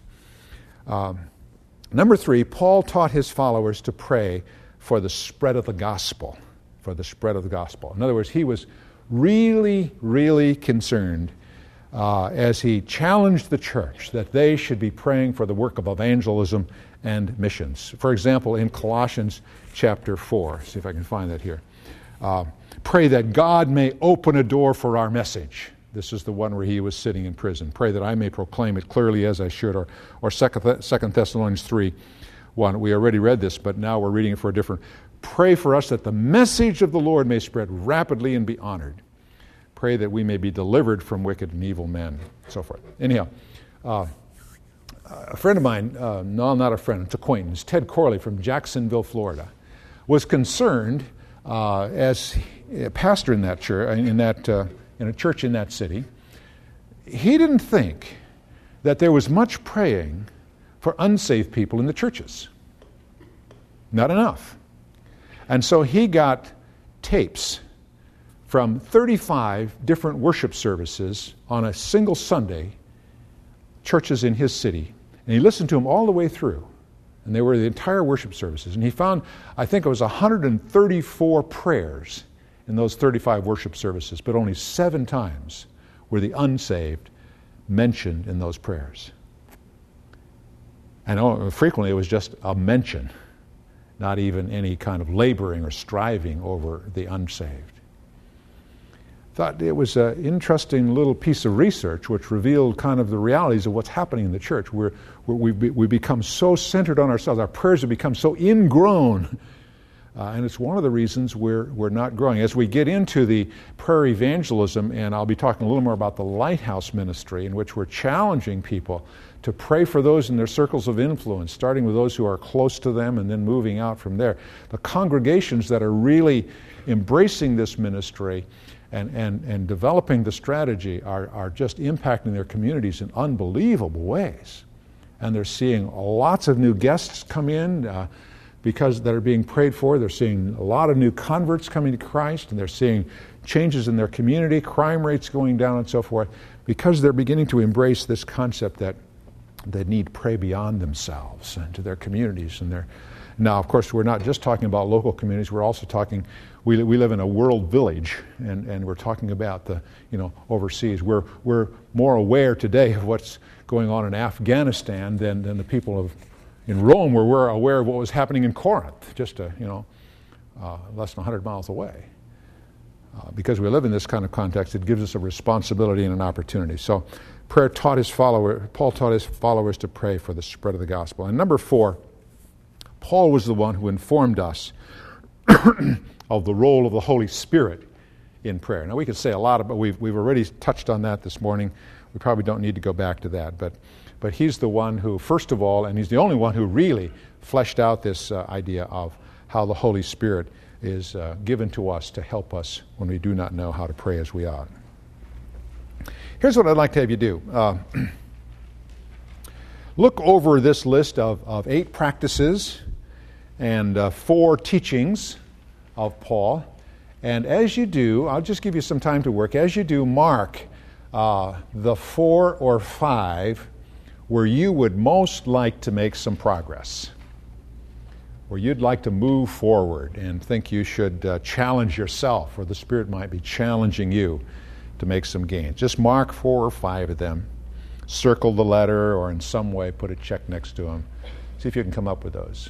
Number 3, Paul taught his followers to pray for the spread of the gospel. For the spread of the gospel. In other words, he was really, really concerned as he challenged the church that they should be praying for the work of evangelism and missions. For example, in Colossians chapter 4, see if I can find that here. Pray that God may open a door for our message. This is the one where he was sitting in prison. Pray that I may proclaim it clearly as I should. Or 2 Thessalonians 3:1. We already read this, but now we're reading it for a different. Pray for us that the message of the Lord may spread rapidly and be honored. Pray that we may be delivered from wicked and evil men, and so forth. Anyhow, a friend of mine, no, not a friend, it's acquaintance, Ted Corley from Jacksonville, Florida, was concerned as a pastor in that church, in a church in that city. He didn't think that there was much praying for unsaved people in the churches. Not enough. And so he got tapes from 35 different worship services on a single Sunday, churches in his city. And he listened to them all the way through. And they were the entire worship services. And he found, I think it was 134 prayers in those 35 worship services, but only 7 times were the unsaved mentioned in those prayers. And frequently it was just a mention, not even any kind of laboring or striving over the unsaved. Thought it was an interesting little piece of research which revealed kind of the realities of what's happening in the church. We become so centered on ourselves. Our prayers have become so ingrown. And it's one of the reasons we're not growing. As we get into the prayer evangelism, and I'll be talking a little more about the Lighthouse ministry, in which we're challenging people to pray for those in their circles of influence, starting with those who are close to them and then moving out from there. The congregations that are really embracing this ministry and developing the strategy are just impacting their communities in unbelievable ways. And they're seeing lots of new guests come in because that are being prayed for. They're seeing a lot of new converts coming to Christ, and they're seeing changes in their community, crime rates going down and so forth, because they're beginning to embrace this concept that they need to pray beyond themselves and to their communities. Now, of course, we're not just talking about local communities. We're also talking, we live in a world village, and we're talking about the, overseas. We're more aware today of what's going on in Afghanistan than the people in Rome, where we're aware of what was happening in Corinth, just less than 100 miles away. Because we live in this kind of context, it gives us a responsibility and an opportunity. So Paul taught his followers to pray for the spread of the gospel. And number 4, Paul was the one who informed us of the role of the Holy Spirit in prayer. Now we could say a lot about, we've already touched on that this morning. We probably don't need to go back to that, but he's the one who, first of all, and he's the only one who really fleshed out this idea of how the Holy Spirit is given to us to help us when we do not know how to pray as we ought. Here's what I'd like to have you do. Look over this list of 8 practices and 4 teachings of Paul. And as you do, I'll just give you some time to work. As you do, mark the 4 or 5 where you would most like to make some progress, where you'd like to move forward and think you should challenge yourself, or the Spirit might be challenging you to make some gains. Just mark 4 or 5 of them. Circle the letter, or in some way put a check next to them. See if you can come up with those.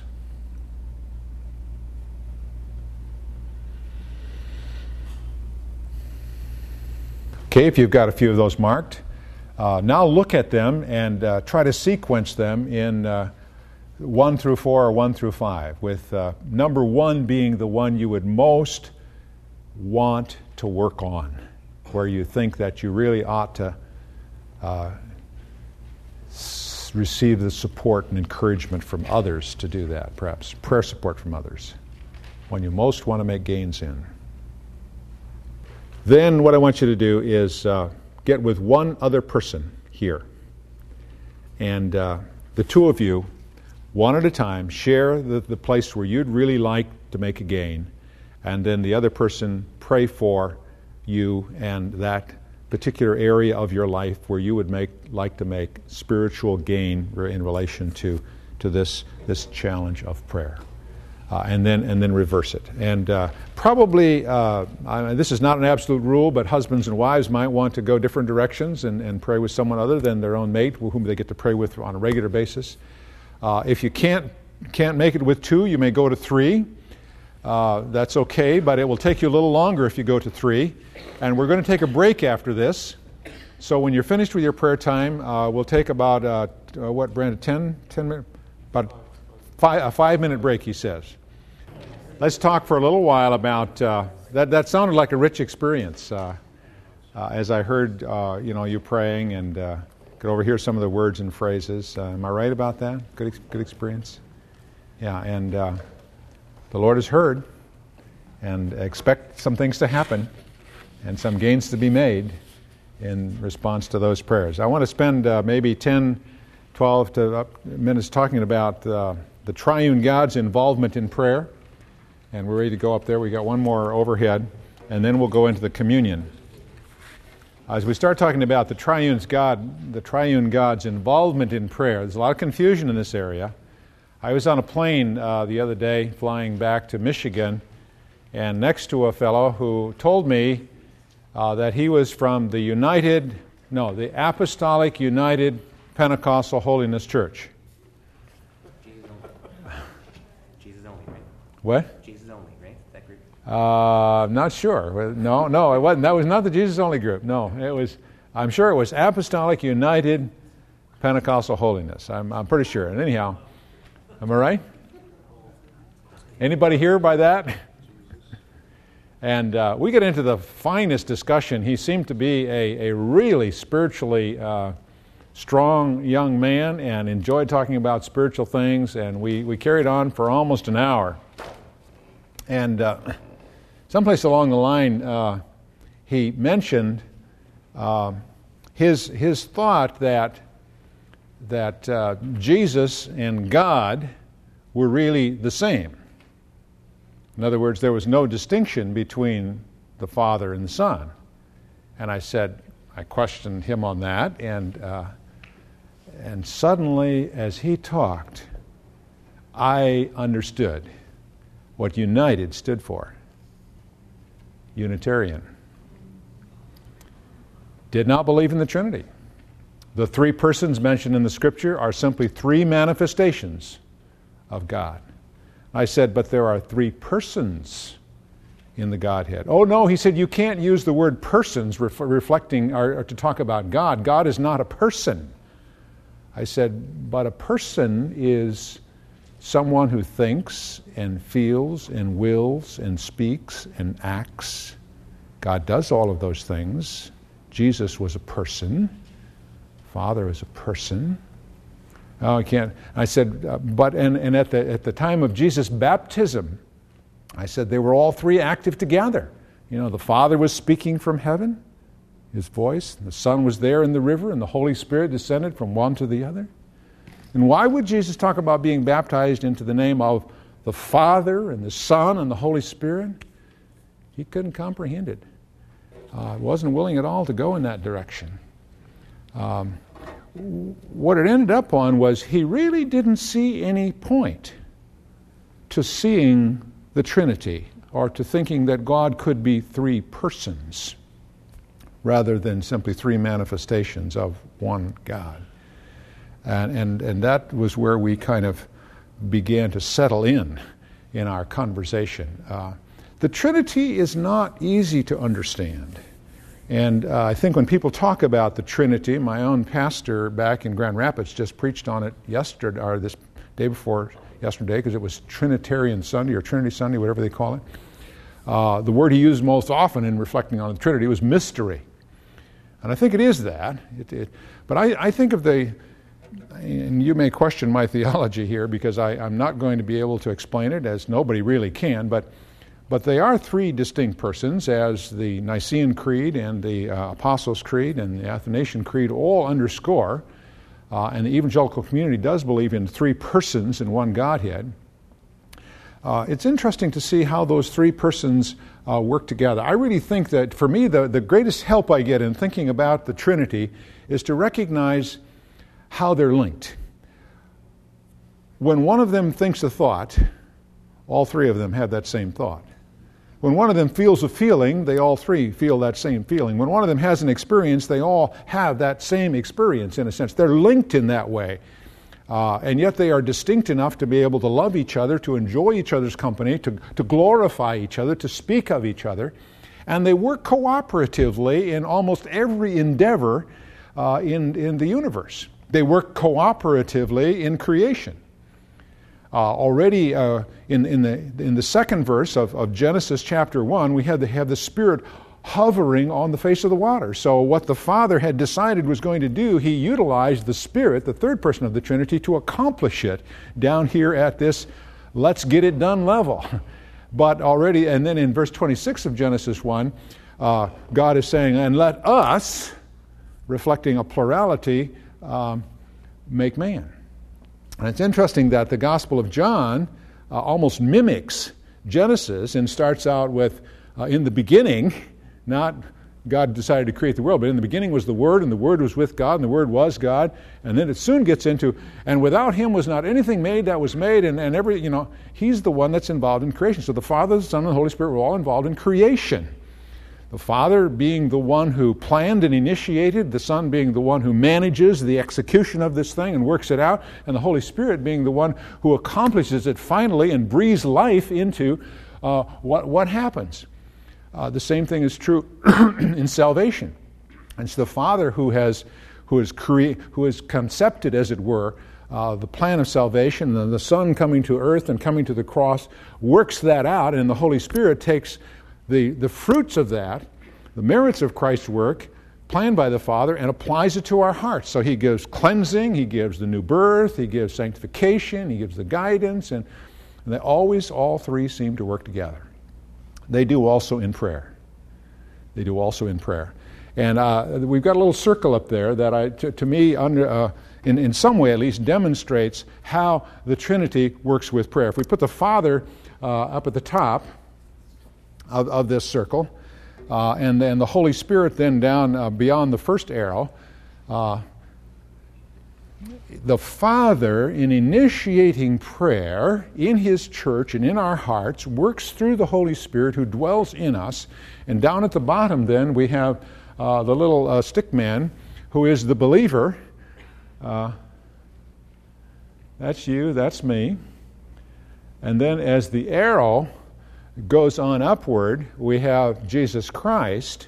Okay, if you've got a few of those marked, now look at them and try to sequence them in 1 through 4 or 1 through 5, with number 1 being the one you would most want to work on, where you think that you really ought to receive the support and encouragement from others to do that, perhaps prayer support from others, when you most want to make gains in. Then what I want you to do is get with one other person here. And the 2 of you, one at a time, share the place where you'd really like to make a gain, and then the other person pray for you and that particular area of your life where you would like to make spiritual gain in relation to this challenge of prayer. And then reverse it. And probably, this is not an absolute rule, but husbands and wives might want to go different directions and pray with someone other than their own mate, whom they get to pray with on a regular basis. If you can't make it with 2, you may go to 3. That's okay, but it will take you a little longer if you go to 3. And we're going to take a break after this. So when you're finished with your prayer time, we'll take about, Brandon, 10 minutes? About a 5-minute break, he says. Let's talk for a little while about, that sounded like a rich experience as I heard, you praying, and could overhear some of the words and phrases. Am I right about that? Good experience? Yeah, and the Lord has heard, and expect some things to happen and some gains to be made in response to those prayers. I want to spend maybe 10, 12 minutes talking about the triune God's involvement in prayer. And we're ready to go up there. We got one more overhead, and then we'll go into the communion. As we start talking about the triune God's involvement in prayer, there's a lot of confusion in this area. I was on a plane the other day flying back to Michigan, and next to a fellow who told me that he was from the Apostolic United Pentecostal Holiness Church. Jesus only, right? What? Jesus only, right? That group? Not sure. No, it wasn't. That was not the Jesus only group. No, it was. I'm sure it was Apostolic United Pentecostal Holiness. I'm pretty sure. And anyhow, am I right? Anybody here by that? And we get into the finest discussion. He seemed to be a really spiritually strong young man and enjoyed talking about spiritual things. And we carried on for almost an hour. And someplace along the line, he mentioned his thought that Jesus and God were really the same. In other words, there was no distinction between the Father and the Son. And I questioned him on that, and suddenly, as he talked, I understood what united stood for. Unitarian. Did not believe in the Trinity. The three persons mentioned in the Scripture are simply three manifestations of God. I said, but there are three persons in the Godhead. Oh no, he said, you can't use the word persons reflecting or to talk about God. God is not a person. I said, but a person is someone who thinks and feels and wills and speaks and acts. God does all of those things. Jesus was a person. Father is a person. Oh, I can't. I said, but at the time of Jesus' baptism, I said they were all three active together. You know, the Father was speaking from heaven, His voice. The Son was there in the river, and the Holy Spirit descended from one to the other. And why would Jesus talk about being baptized into the name of the Father and the Son and the Holy Spirit? He couldn't comprehend it. Wasn't willing at all to go in that direction. What it ended up on was he really didn't see any point to seeing the Trinity or to thinking that God could be three persons rather than simply three manifestations of one God. And that was where we kind of began to settle in our conversation. The Trinity is not easy to understand. And I think when people talk about the Trinity, my own pastor back in Grand Rapids just preached on it yesterday, or this day before yesterday, because it was Trinitarian Sunday or Trinity Sunday, whatever they call it. The word he used most often in reflecting on the Trinity was mystery. And I think it is that. But I think of and you may question my theology here because I'm not going to be able to explain it, as nobody really can, but they are three distinct persons, as the Nicene Creed and the Apostles' Creed and the Athanasian Creed all underscore, and the evangelical community does believe in three persons in one Godhead. It's interesting to see how those three persons work together. I really think that, for me, the greatest help I get in thinking about the Trinity is to recognize how they're linked. When one of them thinks a thought, all three of them have that same thought. When one of them feels a feeling, they all three feel that same feeling. When one of them has an experience, they all have that same experience, in a sense. They're linked in that way. And yet they are distinct enough to be able to love each other, to enjoy each other's company, to glorify each other, to speak of each other. And they work cooperatively in almost every endeavor in the universe. They work cooperatively in creation. Already in the second verse of Genesis chapter 1, we have the Spirit hovering on the face of the water. So what the Father had decided was going to do, he utilized the Spirit, the third person of the Trinity, to accomplish it down here at this let's get it done level. But already, and then in verse 26 of Genesis 1, God is saying, and let us, reflecting a plurality, make man. And it's interesting that the Gospel of John almost mimics Genesis and starts out with, in the beginning, not God decided to create the world, but in the beginning was the Word, and the Word was with God, and the Word was God. And then it soon gets into, and without Him was not anything made that was made, and every, He's the one that's involved in creation. So the Father, the Son, and the Holy Spirit were all involved in creation. The Father being the one who planned and initiated, the Son being the one who manages the execution of this thing and works it out, and the Holy Spirit being the one who accomplishes it finally and breathes life into what happens. The same thing is true in salvation. It's the Father who has concepted, as it were, the plan of salvation, and the Son coming to earth and coming to the cross works that out, and the Holy Spirit takes the fruits of that, the merits of Christ's work, planned by the Father, and applies it to our hearts. So He gives cleansing, He gives the new birth, He gives sanctification, He gives the guidance, and they always, all three seem to work together. They do also in prayer. They do also in prayer. And we've got a little circle up there that to me, in some way at least, demonstrates how the Trinity works with prayer. If we put the Father up at the top of this circle, and then the Holy Spirit then down beyond the first arrow, the Father, in initiating prayer in His church and in our hearts, works through the Holy Spirit who dwells in us. And down at the bottom then we have the little stick man who is the believer. That's you, that's me. And then as the arrow goes on upward, we have Jesus Christ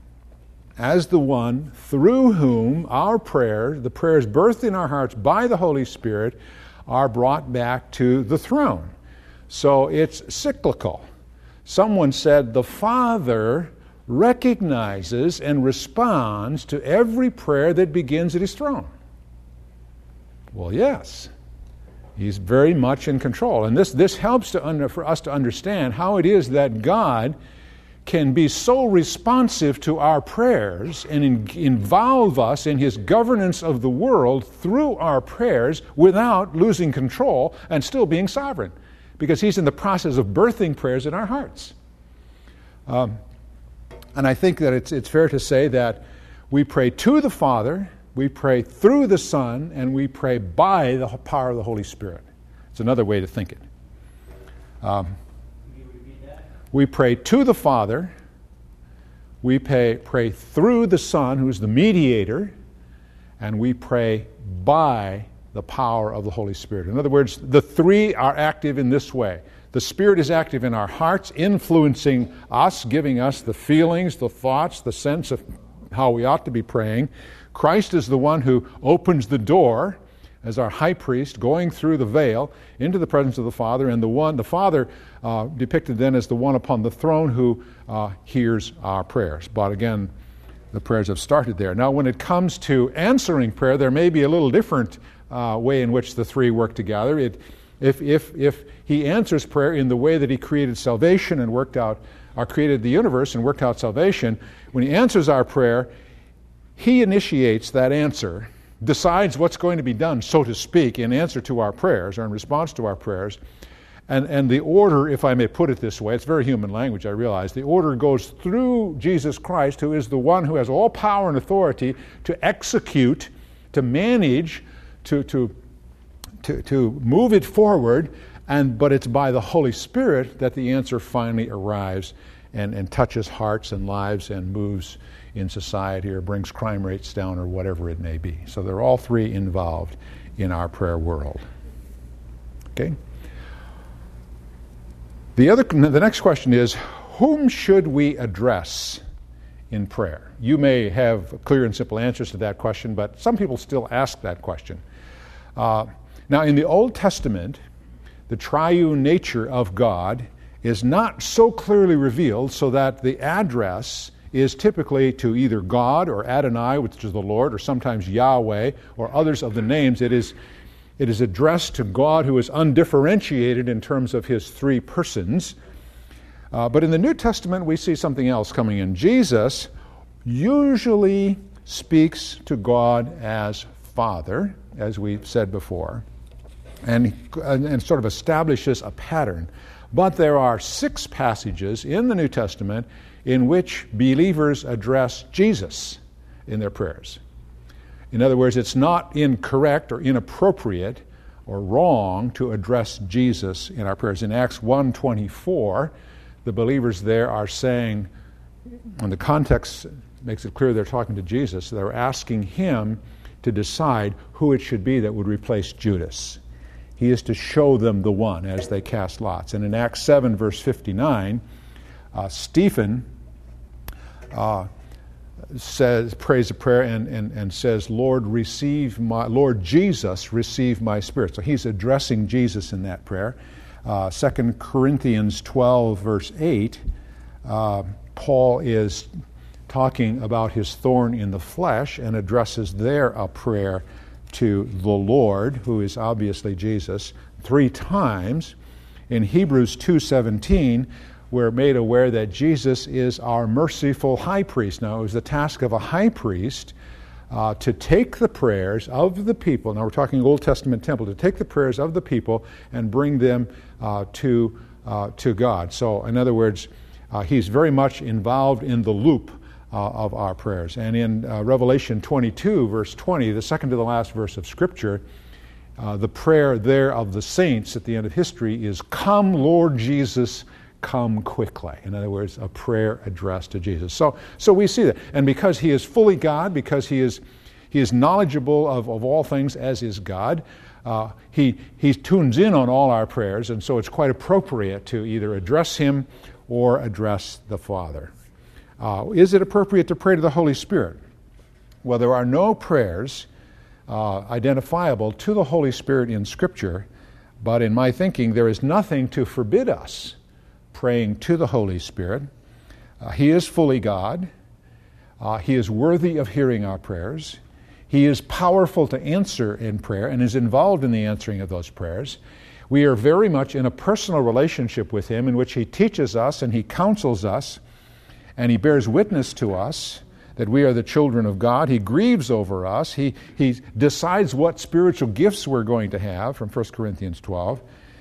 as the one through whom our prayers, the prayers birthed in our hearts by the Holy Spirit, are brought back to the throne. So it's cyclical. Someone said the Father recognizes and responds to every prayer that begins at His throne. Well, yes. He's very much in control. And this helps for us to understand how it is that God can be so responsive to our prayers and involve us in His governance of the world through our prayers without losing control and still being sovereign, because He's in the process of birthing prayers in our hearts. And I think that it's fair to say that we pray to the Father, we pray through the Son, and we pray by the power of the Holy Spirit. It's another way to think it. We pray to the Father, we pray through the Son, who's the mediator, and we pray by the power of the Holy Spirit. In other words, the three are active in this way. The Spirit is active in our hearts, influencing us, giving us the feelings, the thoughts, the sense of how we ought to be praying. Christ is the one who opens the door as our high priest, going through the veil into the presence of the Father, and the Father depicted then as the one upon the throne who hears our prayers. But again, the prayers have started there. Now, when it comes to answering prayer, there may be a little different way in which the three work together. If He answers prayer in the way that He created salvation and created the universe and worked out salvation, when He answers our prayer, He initiates that answer, decides what's going to be done, so to speak, in answer to our prayers or in response to our prayers. And the order, if I may put it this way, it's very human language, I realize, the order goes through Jesus Christ, who is the one who has all power and authority to execute, to manage, to move it forward, but it's by the Holy Spirit that the answer finally arrives and touches hearts and lives and moves in society or brings crime rates down or whatever it may be. So they're all three involved in our prayer world. Okay? The next question is, whom should we address in prayer? You may have clear and simple answers to that question, but some people still ask that question. Now, in the Old Testament, the triune nature of God is not so clearly revealed so that the address is typically to either God or Adonai, which is the Lord, or sometimes Yahweh, or others of the names. It is addressed to God, who is undifferentiated in terms of his three persons. But in the New Testament, we see something else coming in. Jesus usually speaks to God as Father, as we've said before, and sort of establishes a pattern. But there are 6 passages in the New Testament in which believers address Jesus in their prayers. In other words, it's not incorrect or inappropriate or wrong to address Jesus in our prayers. In Acts 1:24, the believers there are saying, and the context makes it clear they're talking to Jesus, they're asking him to decide who it should be that would replace Judas. He is to show them the one as they cast lots. And in Acts 7, verse 59, Stephen prays a prayer and says, Lord Jesus, receive my spirit. So he's addressing Jesus in that prayer. 2 Corinthians 12, verse 8, Paul is talking about his thorn in the flesh and addresses there a prayer to the Lord, who is obviously Jesus, 3 times. In Hebrews 2:17, we're made aware that Jesus is our merciful high priest. Now, it was the task of a high priest to take the prayers of the people, now we're talking Old Testament temple, to take the prayers of the people and bring them to God. So, in other words, he's very much involved in the loop of our prayers. And in Revelation 22, verse 20, the second to the last verse of Scripture, the prayer there of the saints at the end of history is, "Come, Lord Jesus, come quickly." In other words, a prayer addressed to Jesus. So we see that. And because he is fully God, because he is knowledgeable of all things as is God, he tunes in on all our prayers, and so it's quite appropriate to either address him or address the Father. Is it appropriate to pray to the Holy Spirit? Well, there are no prayers identifiable to the Holy Spirit in Scripture, but in my thinking, there is nothing to forbid us praying to the Holy Spirit. He is fully God. He is worthy of hearing our prayers. He is powerful to answer in prayer and is involved in the answering of those prayers. We are very much in a personal relationship with him in which he teaches us and he counsels us and he bears witness to us that we are the children of God. He grieves over us. He decides what spiritual gifts we're going to have from 1 Corinthians 12.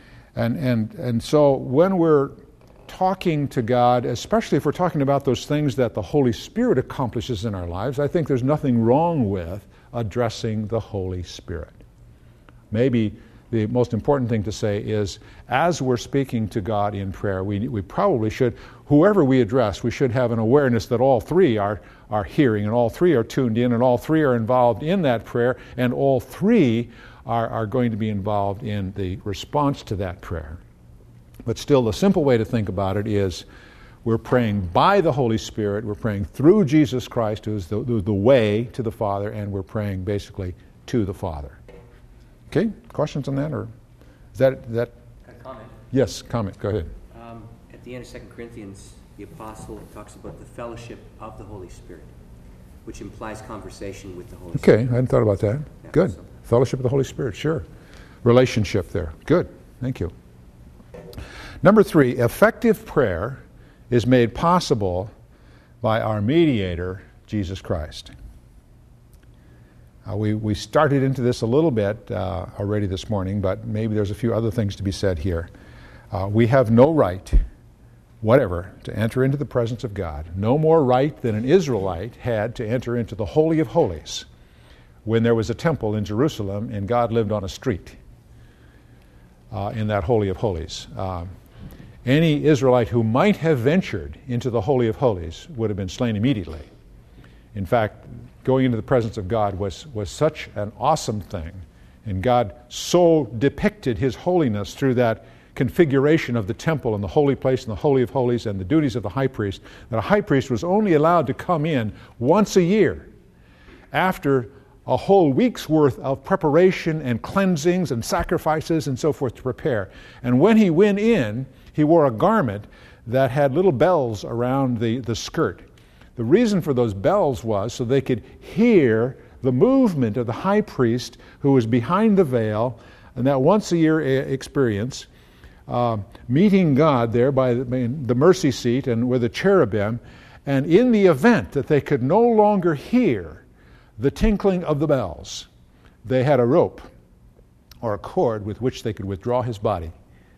And so when we're talking to God, especially if we're talking about those things that the Holy Spirit accomplishes in our lives, I think there's nothing wrong with addressing the Holy Spirit. Maybe the most important thing to say is, as we're speaking to God in prayer, we probably should, whoever we address, we should have an awareness that all 3 are hearing, and all 3 are tuned in, and all 3 are involved in that prayer, and all 3 are going to be involved in the response to that prayer. But still, the simple way to think about it is we're praying by the Holy Spirit, we're praying through Jesus Christ, who is the way to the Father, and we're praying basically to the Father. Okay, questions on that, or is that? A comment. Yes, comment. Go ahead. At the end of 2 Corinthians, the apostle talks about the fellowship of the Holy Spirit, which implies conversation with the Holy Spirit. Okay, I hadn't thought about that. Yeah, Good. so. Fellowship of the Holy Spirit, sure. Relationship there. Good. Thank you. Number 3, effective prayer is made possible by our mediator, Jesus Christ. We started into this a little bit already this morning, but maybe there's a few other things to be said here. We have no right, whatever, to enter into the presence of God. No more right than an Israelite had to enter into the Holy of Holies when there was a temple in Jerusalem and God lived on a street in that Holy of Holies. Any Israelite who might have ventured into the Holy of Holies would have been slain immediately. In fact, going into the presence of God was such an awesome thing, and God so depicted his holiness through that configuration of the temple and the holy place and the Holy of Holies and the duties of the high priest, that a high priest was only allowed to come in once a year after a whole week's worth of preparation and cleansings and sacrifices and so forth to prepare. And when he went in, he wore a garment that had little bells around the skirt. The reason for those bells was so they could hear the movement of the high priest who was behind the veil, and that once-a-year experience, meeting God there by the mercy seat and with the cherubim, and in the event that they could no longer hear the tinkling of the bells, they had a rope or a cord with which they could withdraw his body,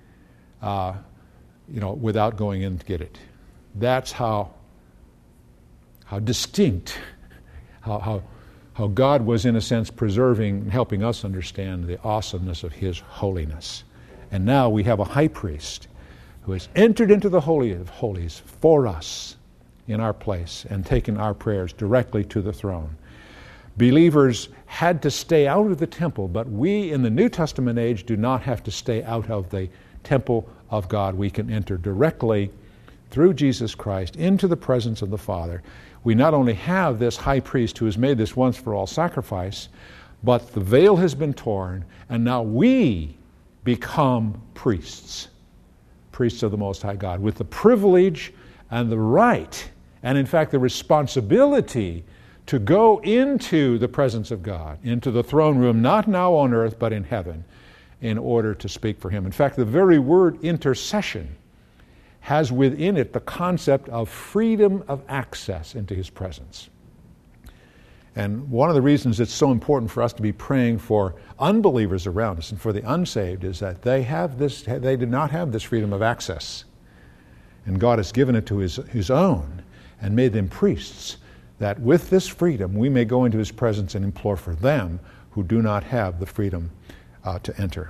without going in to get it. That's how distinct, how God was, in a sense, preserving and helping us understand the awesomeness of his holiness. And now we have a high priest who has entered into the Holy of Holies for us in our place and taken our prayers directly to the throne. Believers had to stay out of the temple, but we in the New Testament age do not have to stay out of the temple of God. We can enter directly through Jesus Christ into the presence of the Father. We not only have this high priest who has made this once for all sacrifice, but the veil has been torn, and now we become priests of the Most High God, with the privilege and the right, and in fact the responsibility to go into the presence of God, into the throne room, not now on earth, but in heaven, in order to speak for him. In fact, the very word intercession has within it the concept of freedom of access into his presence. And one of the reasons it's so important for us to be praying for unbelievers around us and for the unsaved is that they do not have this freedom of access. And God has given it to his own and made them priests, that with this freedom we may go into his presence and implore for them who do not have the freedom to enter.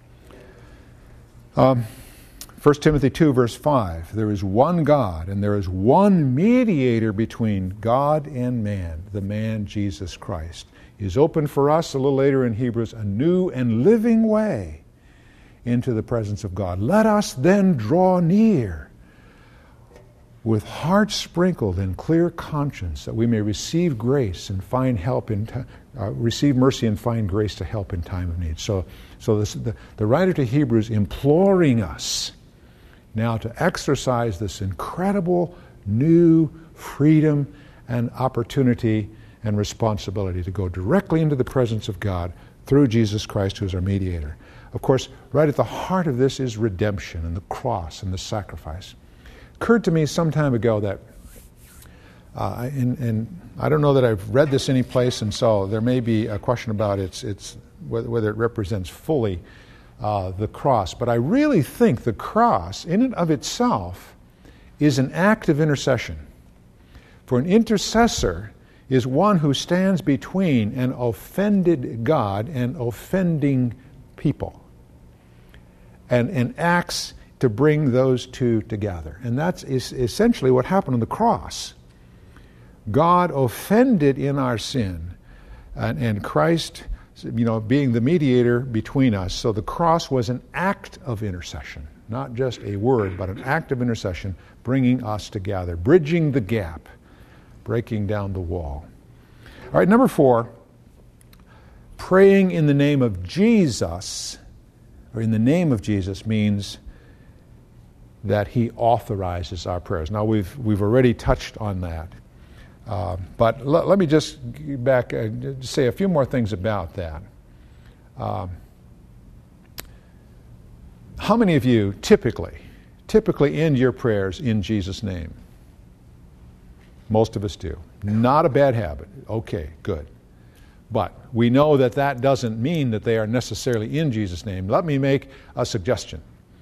1 Timothy 2, verse 5, there is one God and there is one mediator between God and man, the man Jesus Christ. He has opened for us, a little later in Hebrews, a new and living way into the presence of God. Let us then draw near with hearts sprinkled and clear conscience, that we may receive grace and find help receive mercy and find grace to help in time of need. So the writer to Hebrews imploring us now to exercise this incredible new freedom and opportunity and responsibility to go directly into the presence of God through Jesus Christ, who is our mediator. Of course, right at the heart of this is redemption and the cross and the sacrifice. Occurred to me some time ago that, and I don't know that I've read this any place, and so there may be a question about whether it represents fully the cross. But I really think the cross, in and of itself, is an act of intercession. For an intercessor is one who stands between an offended God and offending people, and acts to bring those two together. And that's essentially what happened on the cross. God offended in our sin, and Christ, being the mediator between us. So the cross was an act of intercession, not just a word, but an act of intercession, bringing us together, bridging the gap, breaking down the wall. All right, number 4, praying in the name of Jesus, or in the name of Jesus, means that he authorizes our prayers. Now, we've already touched on that. But let me just get back, say a few more things about that. How many of you typically end your prayers in Jesus' name? Most of us do. Not a bad habit. Okay, good. But we know that doesn't mean that they are necessarily in Jesus' name. Let me make a suggestion.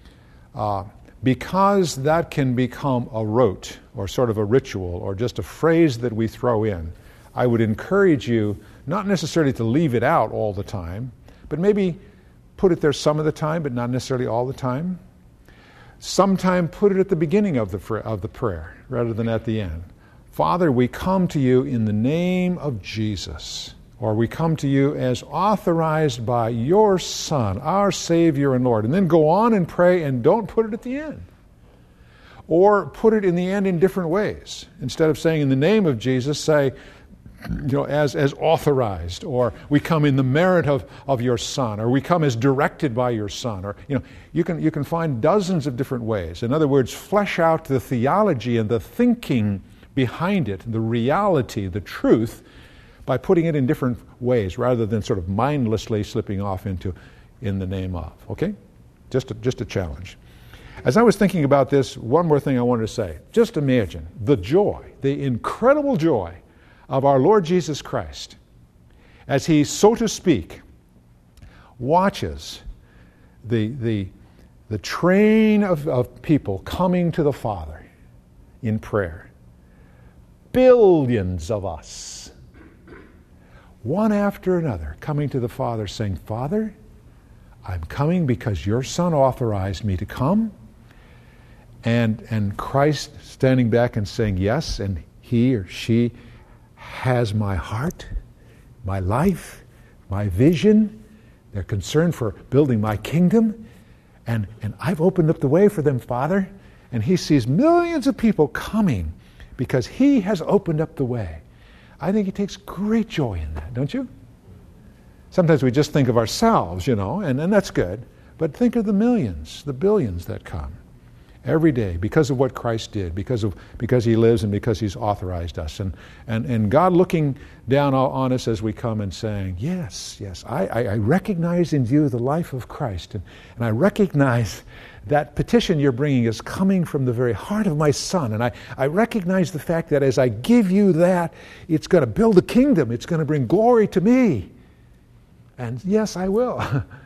Because that can become a rote or sort of a ritual or just a phrase that we throw in, I would encourage you not necessarily to leave it out all the time, but maybe put it there some of the time, but not necessarily all the time. Sometime put it at the beginning of the prayer rather than at the end. Father, we come to you in the name of Jesus, or we come to you as authorized by your Son, our Savior and Lord. And then go on and pray, and don't put it at the end. Or put it in the end in different ways. Instead of saying in the name of Jesus, say, as authorized, or we come in the merit of your Son, or we come as directed by your Son, or you can find dozens of different ways. In other words, flesh out the theology and the thinking behind it, the reality, the truth, by putting it in different ways rather than sort of mindlessly slipping off into in the name of. Okay? Just a challenge. As I was thinking about this, one more thing I wanted to say. Just imagine the joy, the incredible joy of our Lord Jesus Christ as he, so to speak, watches the train of people coming to the Father in prayer. Billions of us, one after another, coming to the Father saying, Father, I'm coming because your Son authorized me to come. And Christ standing back and saying, yes, and he or she has my heart, my life, my vision. They're concerned for building my kingdom. And I've opened up the way for them, Father. And he sees millions of people coming because he has opened up the way. I think he takes great joy in that, don't you? Sometimes we just think of ourselves, and that's good. But think of the millions, the billions that come every day because of what Christ did, because he lives and because he's authorized us. And God looking down on us as we come and saying, yes, I recognize in you the life of Christ. And I recognize that petition you're bringing is coming from the very heart of my Son. And I recognize the fact that as I give you that, it's going to build a kingdom. It's going to bring glory to me. And yes, I will.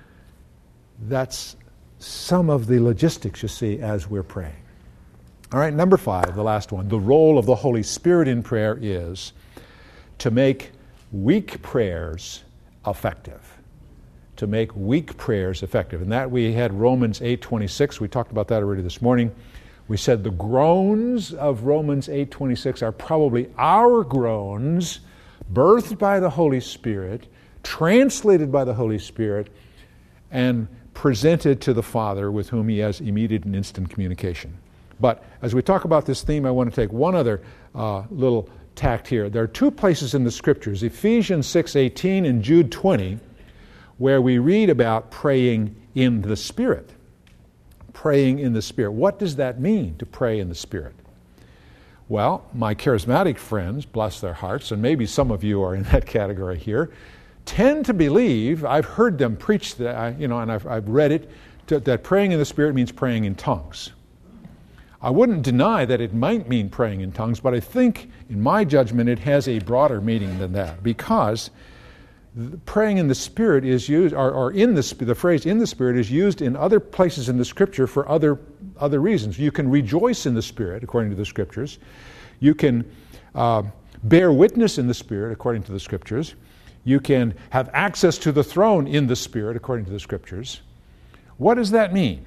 That's some of the logistics, you see, as we're praying. All right, number 5, the last one. The role of the Holy Spirit in prayer is to make weak prayers effective. To make weak prayers effective. And that we had Romans 8:26. We talked about that already this morning. We said the groans of Romans 8:26 are probably our groans, birthed by the Holy Spirit, translated by the Holy Spirit, and presented to the Father with whom he has immediate and instant communication. But as we talk about this theme, I want to take one other little tact here. There are 2 places in the Scriptures, Ephesians 6:18 and Jude 20, where we read about praying in the Spirit. Praying in the Spirit. What does that mean, to pray in the Spirit? Well, my charismatic friends, bless their hearts, and maybe some of you are in that category here, tend to believe, I've heard them preach that, and I've read it, that praying in the Spirit means praying in tongues. I wouldn't deny that it might mean praying in tongues, but I think, in my judgment, it has a broader meaning than that, because praying in the Spirit is used, or the phrase in the Spirit is used in other places in the Scripture for other reasons. You can rejoice in the Spirit, according to the Scriptures. You can bear witness in the Spirit, according to the Scriptures. You can have access to the throne in the Spirit, according to the Scriptures. What does that mean,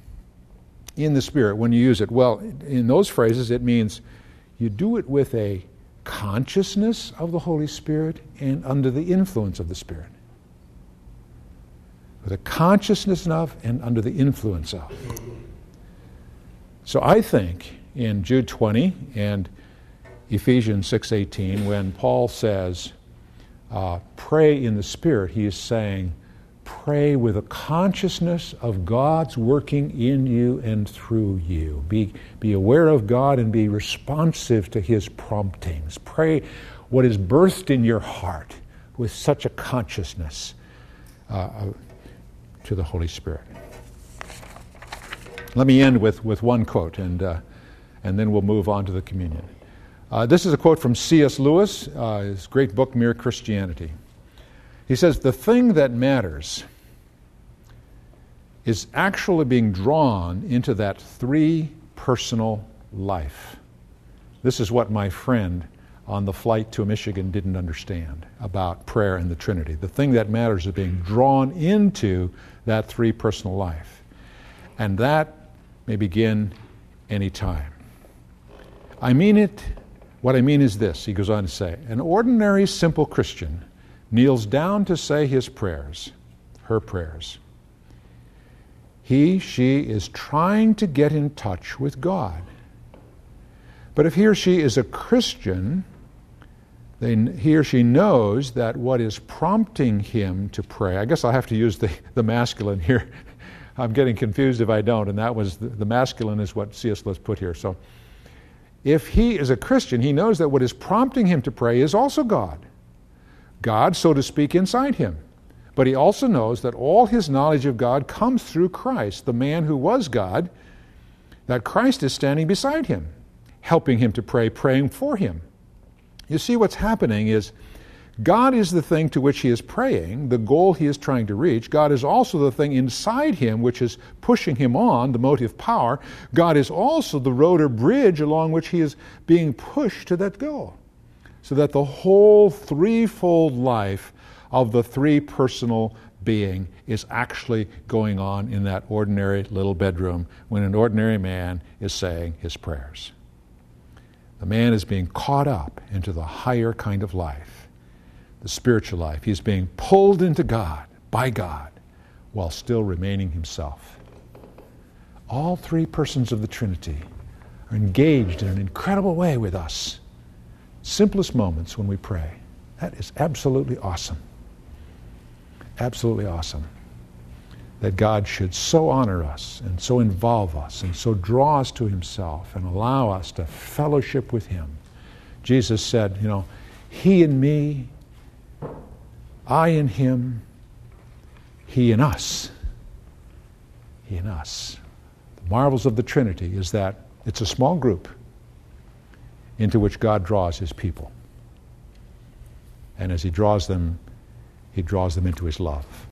in the Spirit, when you use it? Well, in those phrases, it means you do it with a consciousness of the Holy Spirit and under the influence of the Spirit. With a consciousness of and under the influence of. So I think in Jude 20 and Ephesians 6:18, when Paul says, pray in the Spirit, he is saying, pray with a consciousness of God's working in you and through you. Be aware of God and be responsive to his promptings. Pray what is birthed in your heart with such a consciousness to the Holy Spirit. Let me end with one quote, and then we'll move on to the communion. This is a quote from C.S. Lewis, his great book, Mere Christianity. He says, the thing that matters is actually being drawn into that 3-personal life. This is what my friend on the flight to Michigan didn't understand about prayer and the Trinity. The thing that matters is being drawn into that 3-personal life. And that may begin any time. I mean it. What I mean is this, he goes on to say, an ordinary, simple Christian kneels down to say his prayers, her prayers. He, she is trying to get in touch with God. But if he or she is a Christian, then he or she knows that what is prompting him to pray, I guess I'll have to use the masculine here. I'm getting confused if I don't, and that was the masculine is what C.S. Lewis put here. So if he is a Christian, he knows that what is prompting him to pray is also God. God, so to speak, inside him. But he also knows that all his knowledge of God comes through Christ, the man who was God, that Christ is standing beside him, helping him to pray, praying for him. You see, what's happening is God is the thing to which he is praying, the goal he is trying to reach. God is also the thing inside him which is pushing him on, the motive power. God is also the road or bridge along which he is being pushed to that goal. So that the whole threefold life of the three-personal being is actually going on in that ordinary little bedroom when an ordinary man is saying his prayers. The man is being caught up into the higher kind of life, the spiritual life. He's being pulled into God, by God, while still remaining himself. All three persons of the Trinity are engaged in an incredible way with us. Simplest moments when we pray. That is absolutely awesome. Absolutely awesome. That God should so honor us and so involve us and so draw us to himself and allow us to fellowship with him. Jesus said, he in me, I in him, he in us. He in us. The marvels of the Trinity is that it's a small group into which God draws his people. And as he draws them into his love.